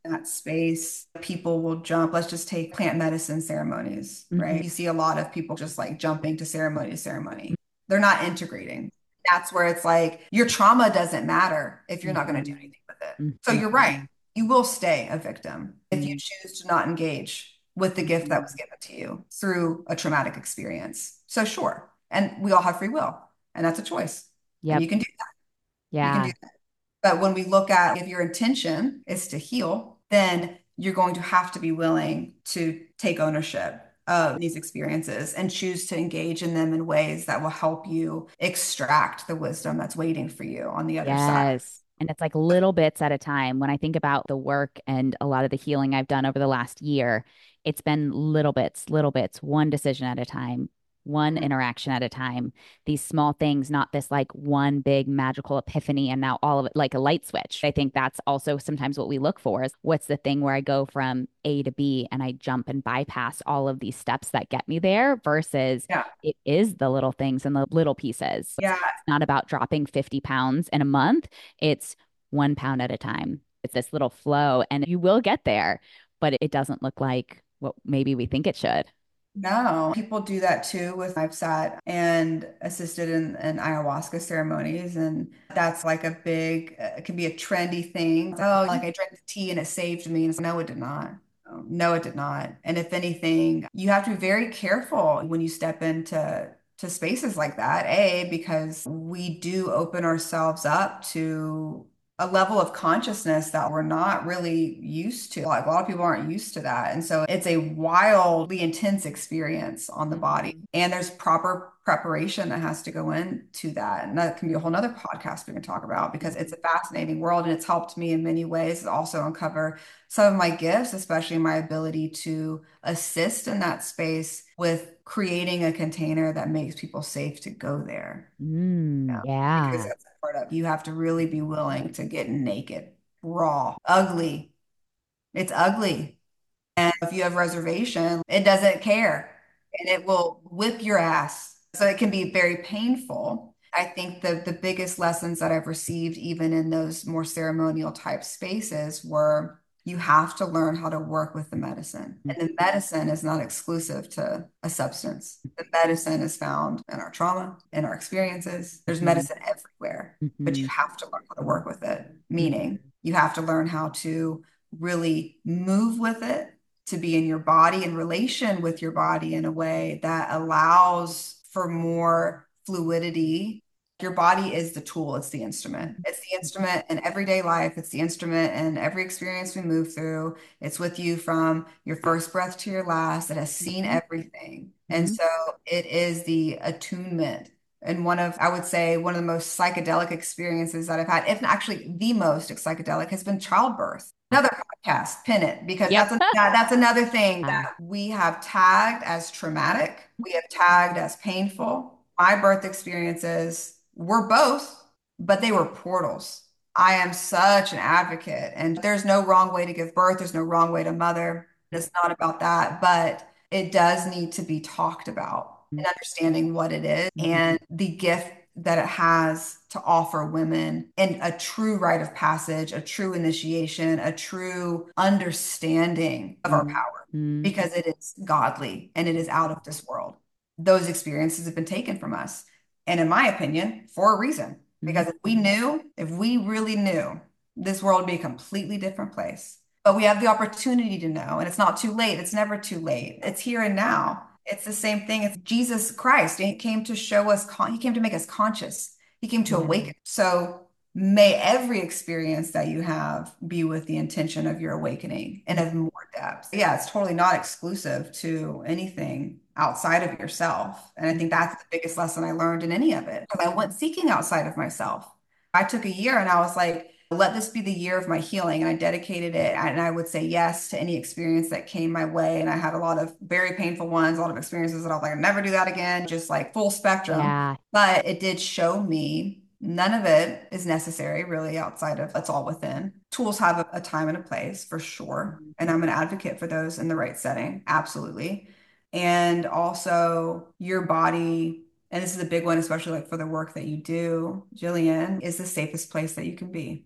[SPEAKER 2] that space, people will jump. Let's just take plant medicine ceremonies, right?
[SPEAKER 1] Mhm.
[SPEAKER 2] You see a lot of people just like jumping to ceremony to ceremony. They're not integrating. That's where it's like your trauma doesn't matter if you're not going to do
[SPEAKER 1] Mhm.
[SPEAKER 2] anything with it. So
[SPEAKER 1] Mhm.
[SPEAKER 2] you're right. You will stay a victim if you
[SPEAKER 1] Mhm.
[SPEAKER 2] choose to not engage with the gift that was
[SPEAKER 1] Mhm.
[SPEAKER 2] given to you through a traumatic experience. So sure. And we all have free will, and that's a choice. And
[SPEAKER 1] Yep.
[SPEAKER 2] you can do that. You can do
[SPEAKER 1] Yeah.
[SPEAKER 2] that. But when we look at if your intention is to heal, then you're going to have to be willing to take ownership of these experiences and choose to engage in them in ways that will help you extract the wisdom that's waiting for you on the other side.
[SPEAKER 1] Yes. And it's like little bits at a time. When I think about the work and a lot of the healing I've done over the last year, it's been little bits, little bits, one decision at a time, one interaction at a time. These small things, not this like one big magical epiphany and now all of it like a light switch. I think that's also sometimes what we look for is what's the thing where I go from A to B and I jump and bypass all of these steps that get me there versus
[SPEAKER 2] Yeah.
[SPEAKER 1] it is the little things and the little pieces.
[SPEAKER 2] Yeah.
[SPEAKER 1] It's not about dropping fifty pounds in a month. It's one pound at a time. It's this little flow, and you will get there, but it doesn't look like what maybe we think it should.
[SPEAKER 2] No, people do that too with I've sat and assisted in, in ayahuasca ceremonies, and that's like a big, uh, it can be a trendy thing. Oh, like I drank the tea and it saved me. And it's, no, it did not. Um, No, it did not. And if anything, you have to be very careful when you step into to spaces like that. A, because we do open ourselves up to a level of consciousness that we're not really used to. Like a lot of people aren't used to that. And so it's a wildly intense experience on the body.
[SPEAKER 1] Mhm.
[SPEAKER 2] And there's proper preparation that has to go into that. And that can be a whole nother podcast we can talk about because it's a fascinating world and it's helped me in many ways to also uncover some of my gifts, especially my ability to assist in that space with creating a container that makes people safe to go there.
[SPEAKER 1] Mm,
[SPEAKER 2] Yeah, because
[SPEAKER 1] yeah.
[SPEAKER 2] that's part of you have to really be willing to get naked, raw, ugly. It's ugly. And if you have reservation, it doesn't care and it will whip your ass. So it can be very painful. I think the the biggest lessons that I've received, even in those more ceremonial type spaces, were you have to learn how to work with the medicine. And the medicine is not exclusive to a substance. The medicine is found in our trauma, in our experiences. There's
[SPEAKER 1] Mhm.
[SPEAKER 2] medicine everywhere, but you
[SPEAKER 1] Mhm.
[SPEAKER 2] have to learn how to work with it, meaning
[SPEAKER 1] Mhm.
[SPEAKER 2] you have to learn how to really move with it, to be in your body in relation with your body in a way that allows for more fluidity. Your body is the tool, it's the instrument. It's the instrument in everyday life, it's the instrument in every experience we move through. It's with you from your first breath to your last. It has seen
[SPEAKER 1] Mhm.
[SPEAKER 2] everything. And
[SPEAKER 1] Mhm.
[SPEAKER 2] so it is the attunement. And one of, I would say, one of the most psychedelic experiences that I've had, if not actually the most psychedelic, has been childbirth. Another podcast, pin it, because
[SPEAKER 1] Yep.
[SPEAKER 2] that's a, that, that's another thing
[SPEAKER 1] Uh,
[SPEAKER 2] that we have tagged as traumatic. We have tagged as painful. My birth experiences were both, but they were portals. I am such an advocate, and there's no wrong way to give birth. There's no wrong way to mother. It's not about that, but it does need to be talked about and understanding what it is
[SPEAKER 1] mhm.
[SPEAKER 2] and the gift that it has to offer women in a true rite of passage, a true initiation, a true understanding of our power
[SPEAKER 1] Mhm.
[SPEAKER 2] because it is godly and it is out of this world. Those experiences have been taken from us. And in my opinion, for a reason.
[SPEAKER 1] Mhm.
[SPEAKER 2] Because if we knew, if we really knew, this world would be a completely different place. But we have the opportunity to know, and it's not too late. It's never too late. It's here and now. It's the same thing. It's Jesus Christ. He came to show us, con- he came to make us conscious. He came to
[SPEAKER 1] Yeah.
[SPEAKER 2] awaken. So may every experience that you have be with the intention of your awakening and of more depth. Yeah, it's totally not exclusive to anything outside of yourself. And I think that's the biggest lesson I learned in any of it because I went seeking outside of myself. I took a year and I was like, let this be the year of my healing. And I dedicated it. And I would say yes to any experience that came my way. And I had a lot of very painful ones, a lot of experiences that I was like, I'll never do that again, just like full spectrum.
[SPEAKER 1] Yeah.
[SPEAKER 2] But it did show me none of it is necessary really outside of that's all within. Tools have a, a time and a place for sure. And I'm an advocate for those in the right setting. Absolutely. And also your body, and this is a big one, especially like for the work that you do, Jillian, is the safest place that you can be.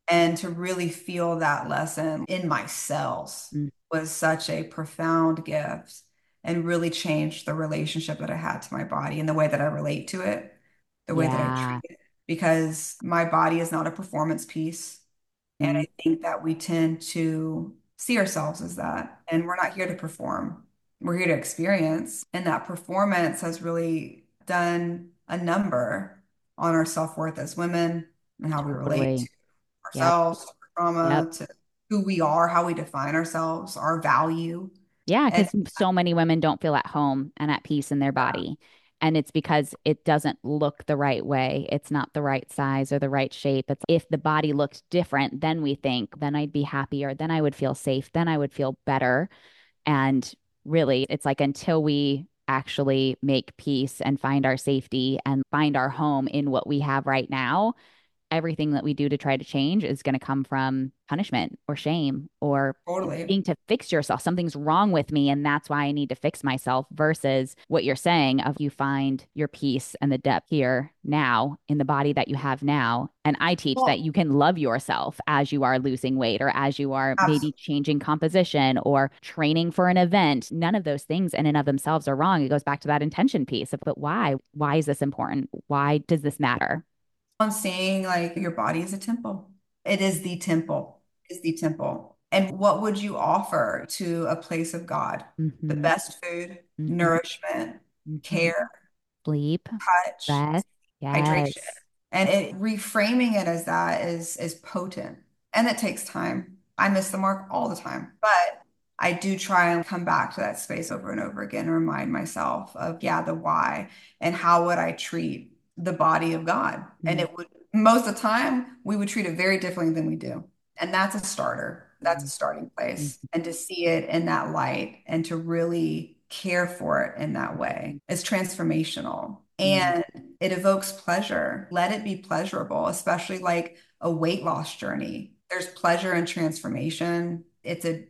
[SPEAKER 2] And to really feel that lesson in my cells
[SPEAKER 1] Mm.
[SPEAKER 2] was such a profound gift and really changed the relationship that I had to my body and the way that I relate to it, the way that I
[SPEAKER 1] Yeah.
[SPEAKER 2] treat it, because my body is not a performance piece. And
[SPEAKER 1] Mm.
[SPEAKER 2] I think that we tend to see ourselves as that. And we're not here to perform, we're here to experience. And that performance has really done a number on our self-worth as women and how we relate to
[SPEAKER 1] Totally. Yep.
[SPEAKER 2] ourselves, to
[SPEAKER 1] Yep.
[SPEAKER 2] trauma, to who we are, how we define ourselves, our value.
[SPEAKER 1] Yeah,
[SPEAKER 2] And
[SPEAKER 1] because so many women don't feel at home and at peace in their body. And it's because it doesn't look the right way. It's not the right size or the right shape. It's if the body looked different, then we think, then I'd be happier, then I would feel safe, then I would feel better. And really, it's like until we actually make peace and find our safety and find our home in what we have right now, everything that we do to try to change is going to come from punishment or shame or
[SPEAKER 2] totally.
[SPEAKER 1] needing to fix yourself. Something's wrong with me, and that's why I need to fix myself, versus what you're saying of you find your peace and the depth here now in the body that you have now. And I teach that
[SPEAKER 2] Well,
[SPEAKER 1] you can love yourself as you are losing weight or as you are maybe
[SPEAKER 2] absolutely.
[SPEAKER 1] changing composition or training for an event. None of those things in and of themselves are wrong. It goes back to that intention piece of, but why? Why is this important? Why does this matter?
[SPEAKER 2] On saying like your body is a temple. It is the temple, is the temple. And what would you offer to a place of God? The
[SPEAKER 1] Hmm.
[SPEAKER 2] best food,
[SPEAKER 1] Hmm.
[SPEAKER 2] nourishment,
[SPEAKER 1] Hmm.
[SPEAKER 2] care,
[SPEAKER 1] Sleep,
[SPEAKER 2] touch,
[SPEAKER 1] rest.
[SPEAKER 2] hydration.
[SPEAKER 1] Yes.
[SPEAKER 2] And it reframing it as that is is potent. And it takes time. I miss the mark all the time. But I do try and come back to that space over and over again and remind myself of, yeah, the why and how would I treat the body of God. And
[SPEAKER 1] Mm.
[SPEAKER 2] it would, most of the time, we would treat it very differently than we do. And that's a starter. That's a
[SPEAKER 1] Mm.
[SPEAKER 2] starting
[SPEAKER 1] Mm.
[SPEAKER 2] place. And to see it in that light and to really care for it in that way is transformational.
[SPEAKER 1] Mm.
[SPEAKER 2] And it evokes pleasure. Let it be pleasurable, especially like a weight loss journey. There's pleasure and transformation. It's an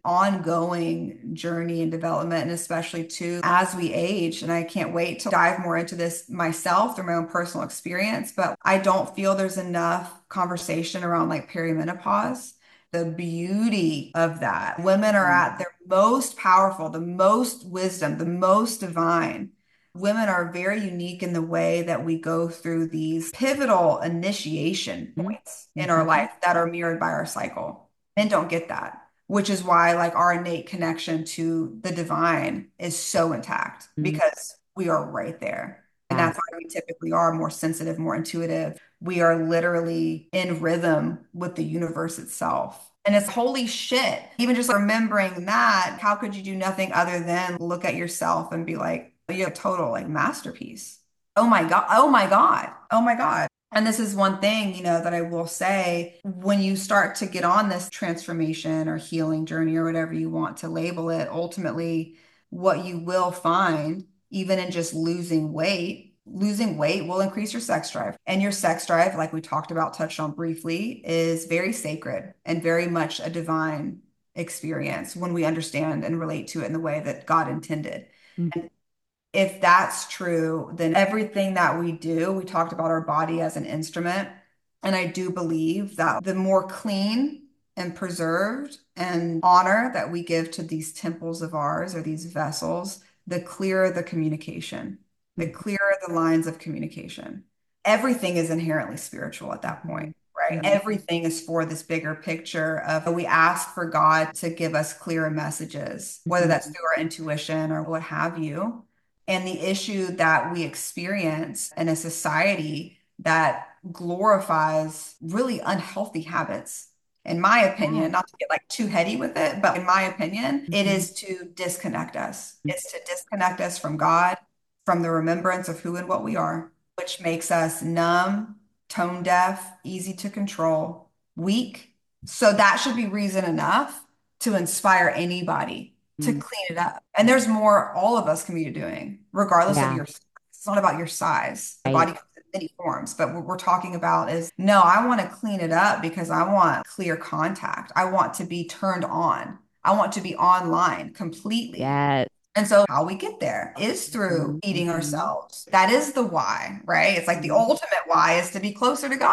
[SPEAKER 2] ongoing journey and development, and especially too as we age. And I can't wait to dive more into this myself through my own personal experience. But I don't feel there's enough conversation around like perimenopause, the beauty of that. Women are
[SPEAKER 1] Mm.
[SPEAKER 2] at their most powerful, the most wisdom, the most divine. Women are very unique in the way that we go through these pivotal initiation
[SPEAKER 1] Mm.
[SPEAKER 2] points in our
[SPEAKER 1] Mhm.
[SPEAKER 2] life that are mirrored by our cycle. Men don't get that, which is why like our innate connection to the divine is so intact
[SPEAKER 1] Mm.
[SPEAKER 2] because we are right there. And
[SPEAKER 1] Yeah.
[SPEAKER 2] that's why we typically are more sensitive, more intuitive. We are literally in rhythm with the universe itself. And it's holy shit. Even just remembering that, how could you do nothing other than look at yourself and be like, you have a total like masterpiece. Oh my God. Oh my God. Oh my God. And this is one thing, you know, that I will say when you start to get on this transformation or healing journey or whatever you want to label it, ultimately, what you will find, even in just losing weight, losing weight will increase your sex drive. And your sex drive, like we talked about, touched on briefly, is very sacred and very much a divine experience when we understand and relate to it in the way that God intended.
[SPEAKER 1] Mm.
[SPEAKER 2] And if that's true, then everything that we do, we talked about our body as an instrument. And I do believe that the more clean and preserved and honor that we give to these temples of ours or these vessels, the clearer the communication, the
[SPEAKER 1] Mm.
[SPEAKER 2] clearer the lines of communication. Everything is inherently spiritual at that point.
[SPEAKER 1] Mhm.
[SPEAKER 2] Right.
[SPEAKER 1] Mhm.
[SPEAKER 2] Everything is for this bigger picture of we ask for God to give us clearer messages, whether
[SPEAKER 1] Mhm.
[SPEAKER 2] that's through our intuition or what have you. And the issue that we experience in a society that glorifies really unhealthy habits, in my
[SPEAKER 1] Yeah.
[SPEAKER 2] opinion, not to get like too heady with it, but in my opinion, it
[SPEAKER 1] Mhm.
[SPEAKER 2] is to disconnect us. It's to disconnect us from God, from the remembrance of who and what we are, which makes us numb, tone deaf, easy to control, weak. So that should be reason enough to inspire anybody to
[SPEAKER 1] Mm.
[SPEAKER 2] clean it up. And there's more all of us can be doing, regardless of
[SPEAKER 1] Yeah.
[SPEAKER 2] your size. It's not about your size. The
[SPEAKER 1] Right.
[SPEAKER 2] body comes in many forms, but what we're talking about is no, I want to clean it up because I want clear contact. I want to be turned on. I want to be online completely.
[SPEAKER 1] Yes.
[SPEAKER 2] And so how we get there is through
[SPEAKER 1] Mhm.
[SPEAKER 2] feeding
[SPEAKER 1] Mhm.
[SPEAKER 2] ourselves. That is the why, right? It's like the
[SPEAKER 1] Mhm.
[SPEAKER 2] ultimate why is to be closer to God.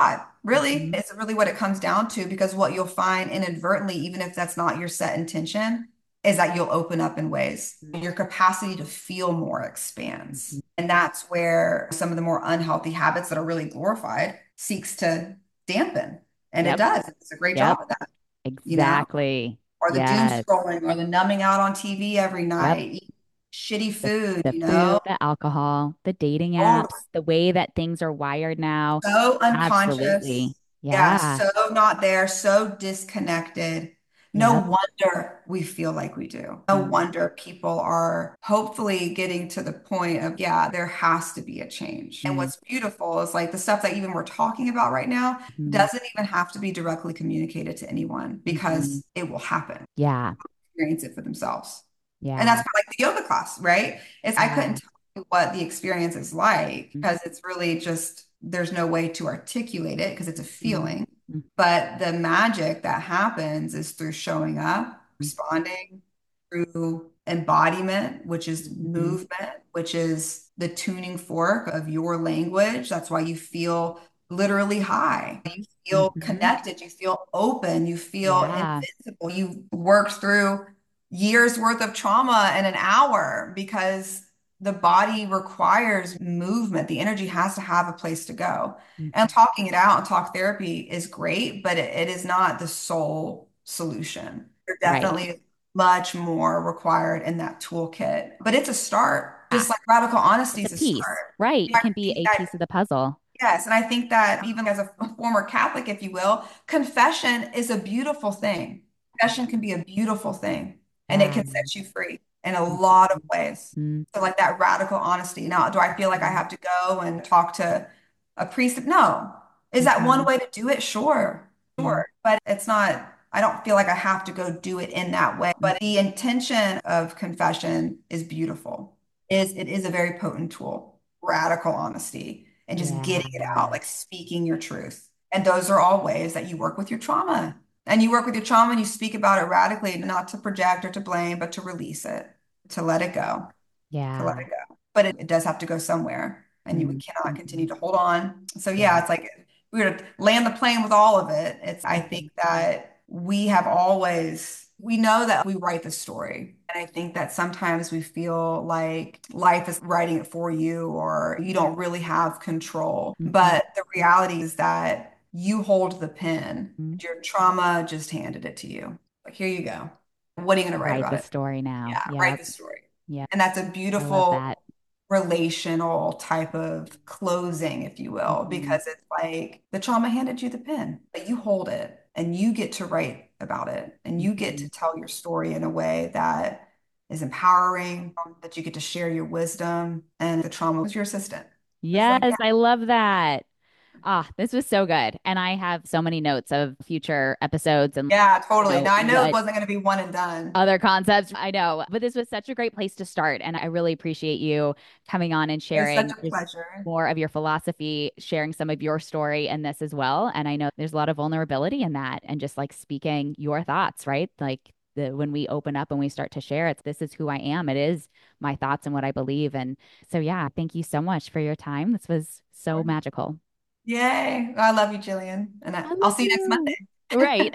[SPEAKER 2] Really,
[SPEAKER 1] Mhm.
[SPEAKER 2] it's really what it comes down to, because what you'll find inadvertently, even if that's not your set intention, is that you'll open up in ways. Your capacity to feel more expands.
[SPEAKER 1] Mhm.
[SPEAKER 2] And that's where some of the more unhealthy habits that are really glorified seeks to dampen. And it
[SPEAKER 1] Yep.
[SPEAKER 2] does. It's a great
[SPEAKER 1] Yep.
[SPEAKER 2] job at that, you know?
[SPEAKER 1] Exactly.
[SPEAKER 2] Or the doom
[SPEAKER 1] Yes.
[SPEAKER 2] scrolling or the numbing out on T V every
[SPEAKER 1] Yep.
[SPEAKER 2] night, eat shitty
[SPEAKER 1] The,
[SPEAKER 2] food,
[SPEAKER 1] the
[SPEAKER 2] you know?
[SPEAKER 1] food, the alcohol, the dating
[SPEAKER 2] Oh,
[SPEAKER 1] apps, the way that things are wired now.
[SPEAKER 2] so
[SPEAKER 1] Absolutely.
[SPEAKER 2] unconscious. Yeah,
[SPEAKER 1] Yeah.
[SPEAKER 2] so not there, so disconnected. No
[SPEAKER 1] Yep.
[SPEAKER 2] wonder we feel like we do. No
[SPEAKER 1] Mhm.
[SPEAKER 2] wonder people are hopefully getting to the point of, yeah, there has to be a change. And what's beautiful is like the stuff that even we're talking about right now
[SPEAKER 1] Mhm.
[SPEAKER 2] doesn't even have to be directly communicated to anyone,
[SPEAKER 1] Mhm.
[SPEAKER 2] because it will happen.
[SPEAKER 1] Yeah.
[SPEAKER 2] Experience it for themselves. And that's
[SPEAKER 1] Yeah.
[SPEAKER 2] kind of like the yoga class, right? It's I couldn't
[SPEAKER 1] Yeah.
[SPEAKER 2] tell you what the experience is like,
[SPEAKER 1] Mhm.
[SPEAKER 2] because it's really just there's no way to articulate it because it's a
[SPEAKER 1] Mhm.
[SPEAKER 2] feeling. But the magic that happens is through showing up, responding, through embodiment, which is
[SPEAKER 1] Mhm.
[SPEAKER 2] movement, which is the tuning fork of your language. That's why you feel literally high. You feel
[SPEAKER 1] Mhm.
[SPEAKER 2] connected, you feel open, you feel
[SPEAKER 1] Yeah.
[SPEAKER 2] invincible. You worked through years worth of trauma in an hour because the body requires movement. The energy has to have a place to go. And
[SPEAKER 1] Mhm.
[SPEAKER 2] talking it out and talk therapy is great, but it, it is not the sole solution. There
[SPEAKER 1] Right.
[SPEAKER 2] definitely is much more required in that toolkit, but it's a start.
[SPEAKER 1] Yeah.
[SPEAKER 2] Just like radical honesty
[SPEAKER 1] It's a
[SPEAKER 2] is a
[SPEAKER 1] piece,
[SPEAKER 2] start.
[SPEAKER 1] right?
[SPEAKER 2] Yeah,
[SPEAKER 1] It
[SPEAKER 2] I
[SPEAKER 1] can be
[SPEAKER 2] think
[SPEAKER 1] a
[SPEAKER 2] that
[SPEAKER 1] piece of the puzzle.
[SPEAKER 2] yes, and I think that even as a former Catholic, if you will, confession is a beautiful thing. Confession can be a beautiful thing, and it
[SPEAKER 1] Yeah.
[SPEAKER 2] can set you free in a lot of ways.
[SPEAKER 1] Mhm.
[SPEAKER 2] So, like that radical honesty. Now, do I feel like I have to go and talk to a priest? No. Is that one
[SPEAKER 1] Mhm.
[SPEAKER 2] way to do it? Sure,
[SPEAKER 1] Mhm.
[SPEAKER 2] sure. But it's not, I don't feel like I have to go do it in that way. But the intention of confession is beautiful. Is it is a very potent tool, radical honesty and just getting it out,
[SPEAKER 1] Yeah.
[SPEAKER 2] like speaking your truth. And those are all ways that you work with your trauma. And you work with your trauma and you speak about it radically, not to project or to blame, but to release it, to let it go, to let
[SPEAKER 1] Yeah.
[SPEAKER 2] it go. But it, it does have to go somewhere, and you cannot continue
[SPEAKER 1] Mhm.
[SPEAKER 2] to hold on. So yeah,
[SPEAKER 1] Yeah.
[SPEAKER 2] it's like if we were to land the plane with all of it. It's I think that we have always we know that we write the story. And I think that sometimes we feel like life is writing it for you or you don't really have control.
[SPEAKER 1] Mhm.
[SPEAKER 2] But the reality is that you hold the pen.
[SPEAKER 1] Mhm.
[SPEAKER 2] Your trauma just handed it to you. Like, here you go. What are you going to write
[SPEAKER 1] Write
[SPEAKER 2] about
[SPEAKER 1] the
[SPEAKER 2] it?
[SPEAKER 1] story now.
[SPEAKER 2] Yeah, write
[SPEAKER 1] Yep.
[SPEAKER 2] the story.
[SPEAKER 1] Yep.
[SPEAKER 2] And that's a
[SPEAKER 1] I love
[SPEAKER 2] beautiful
[SPEAKER 1] that.
[SPEAKER 2] relational type of closing, if you will,
[SPEAKER 1] Mhm.
[SPEAKER 2] because it's like the trauma handed you the pen, but you hold it and you get to write about it and you get to
[SPEAKER 1] Mhm.
[SPEAKER 2] tell your story in a way that is empowering, that you get to share your wisdom, and the trauma was your assistant. It's like,
[SPEAKER 1] Yes, I love that. Ah, this was so good. And I have so many notes of future episodes and,
[SPEAKER 2] yeah,
[SPEAKER 1] you
[SPEAKER 2] totally.
[SPEAKER 1] know,
[SPEAKER 2] Now I know it
[SPEAKER 1] what
[SPEAKER 2] wasn't going to be one and done.
[SPEAKER 1] other concepts. I know, but this was such a great place to start. And I really appreciate you coming on and
[SPEAKER 2] It was such
[SPEAKER 1] sharing
[SPEAKER 2] a
[SPEAKER 1] just
[SPEAKER 2] pleasure.
[SPEAKER 1] more of your philosophy, sharing some of your story in this as well. And I know there's a lot of vulnerability in that and just like speaking your thoughts, right? Like the when we open up and we start to share, it's this is who I am. It is my thoughts and what I believe. And so, yeah, thank you so much for your time. This was so magical.
[SPEAKER 2] Yay. I love you, Jillian. And I,
[SPEAKER 1] I
[SPEAKER 2] I'll
[SPEAKER 1] love
[SPEAKER 2] see you next
[SPEAKER 1] you.
[SPEAKER 2] Monday.
[SPEAKER 1] Right.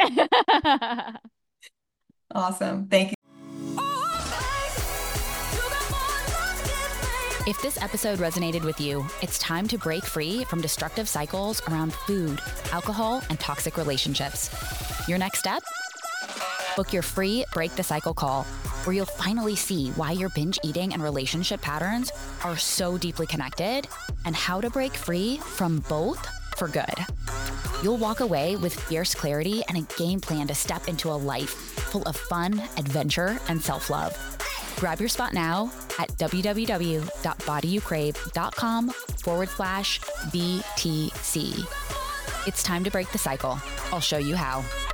[SPEAKER 2] Awesome. Thank you.
[SPEAKER 1] If this episode resonated with you, it's time to break free from destructive cycles around food, alcohol, and toxic relationships. Your next step? Book your free Break the Cycle call, where you'll finally see why your binge eating and relationship patterns are so deeply connected and how to break free from both for good. You'll walk away with fierce clarity and a game plan to step into a life full of fun, adventure, and self-love. Grab your spot now at www.bodyyoucrave.com forward slash BTC. It's time to break the cycle. I'll show you how.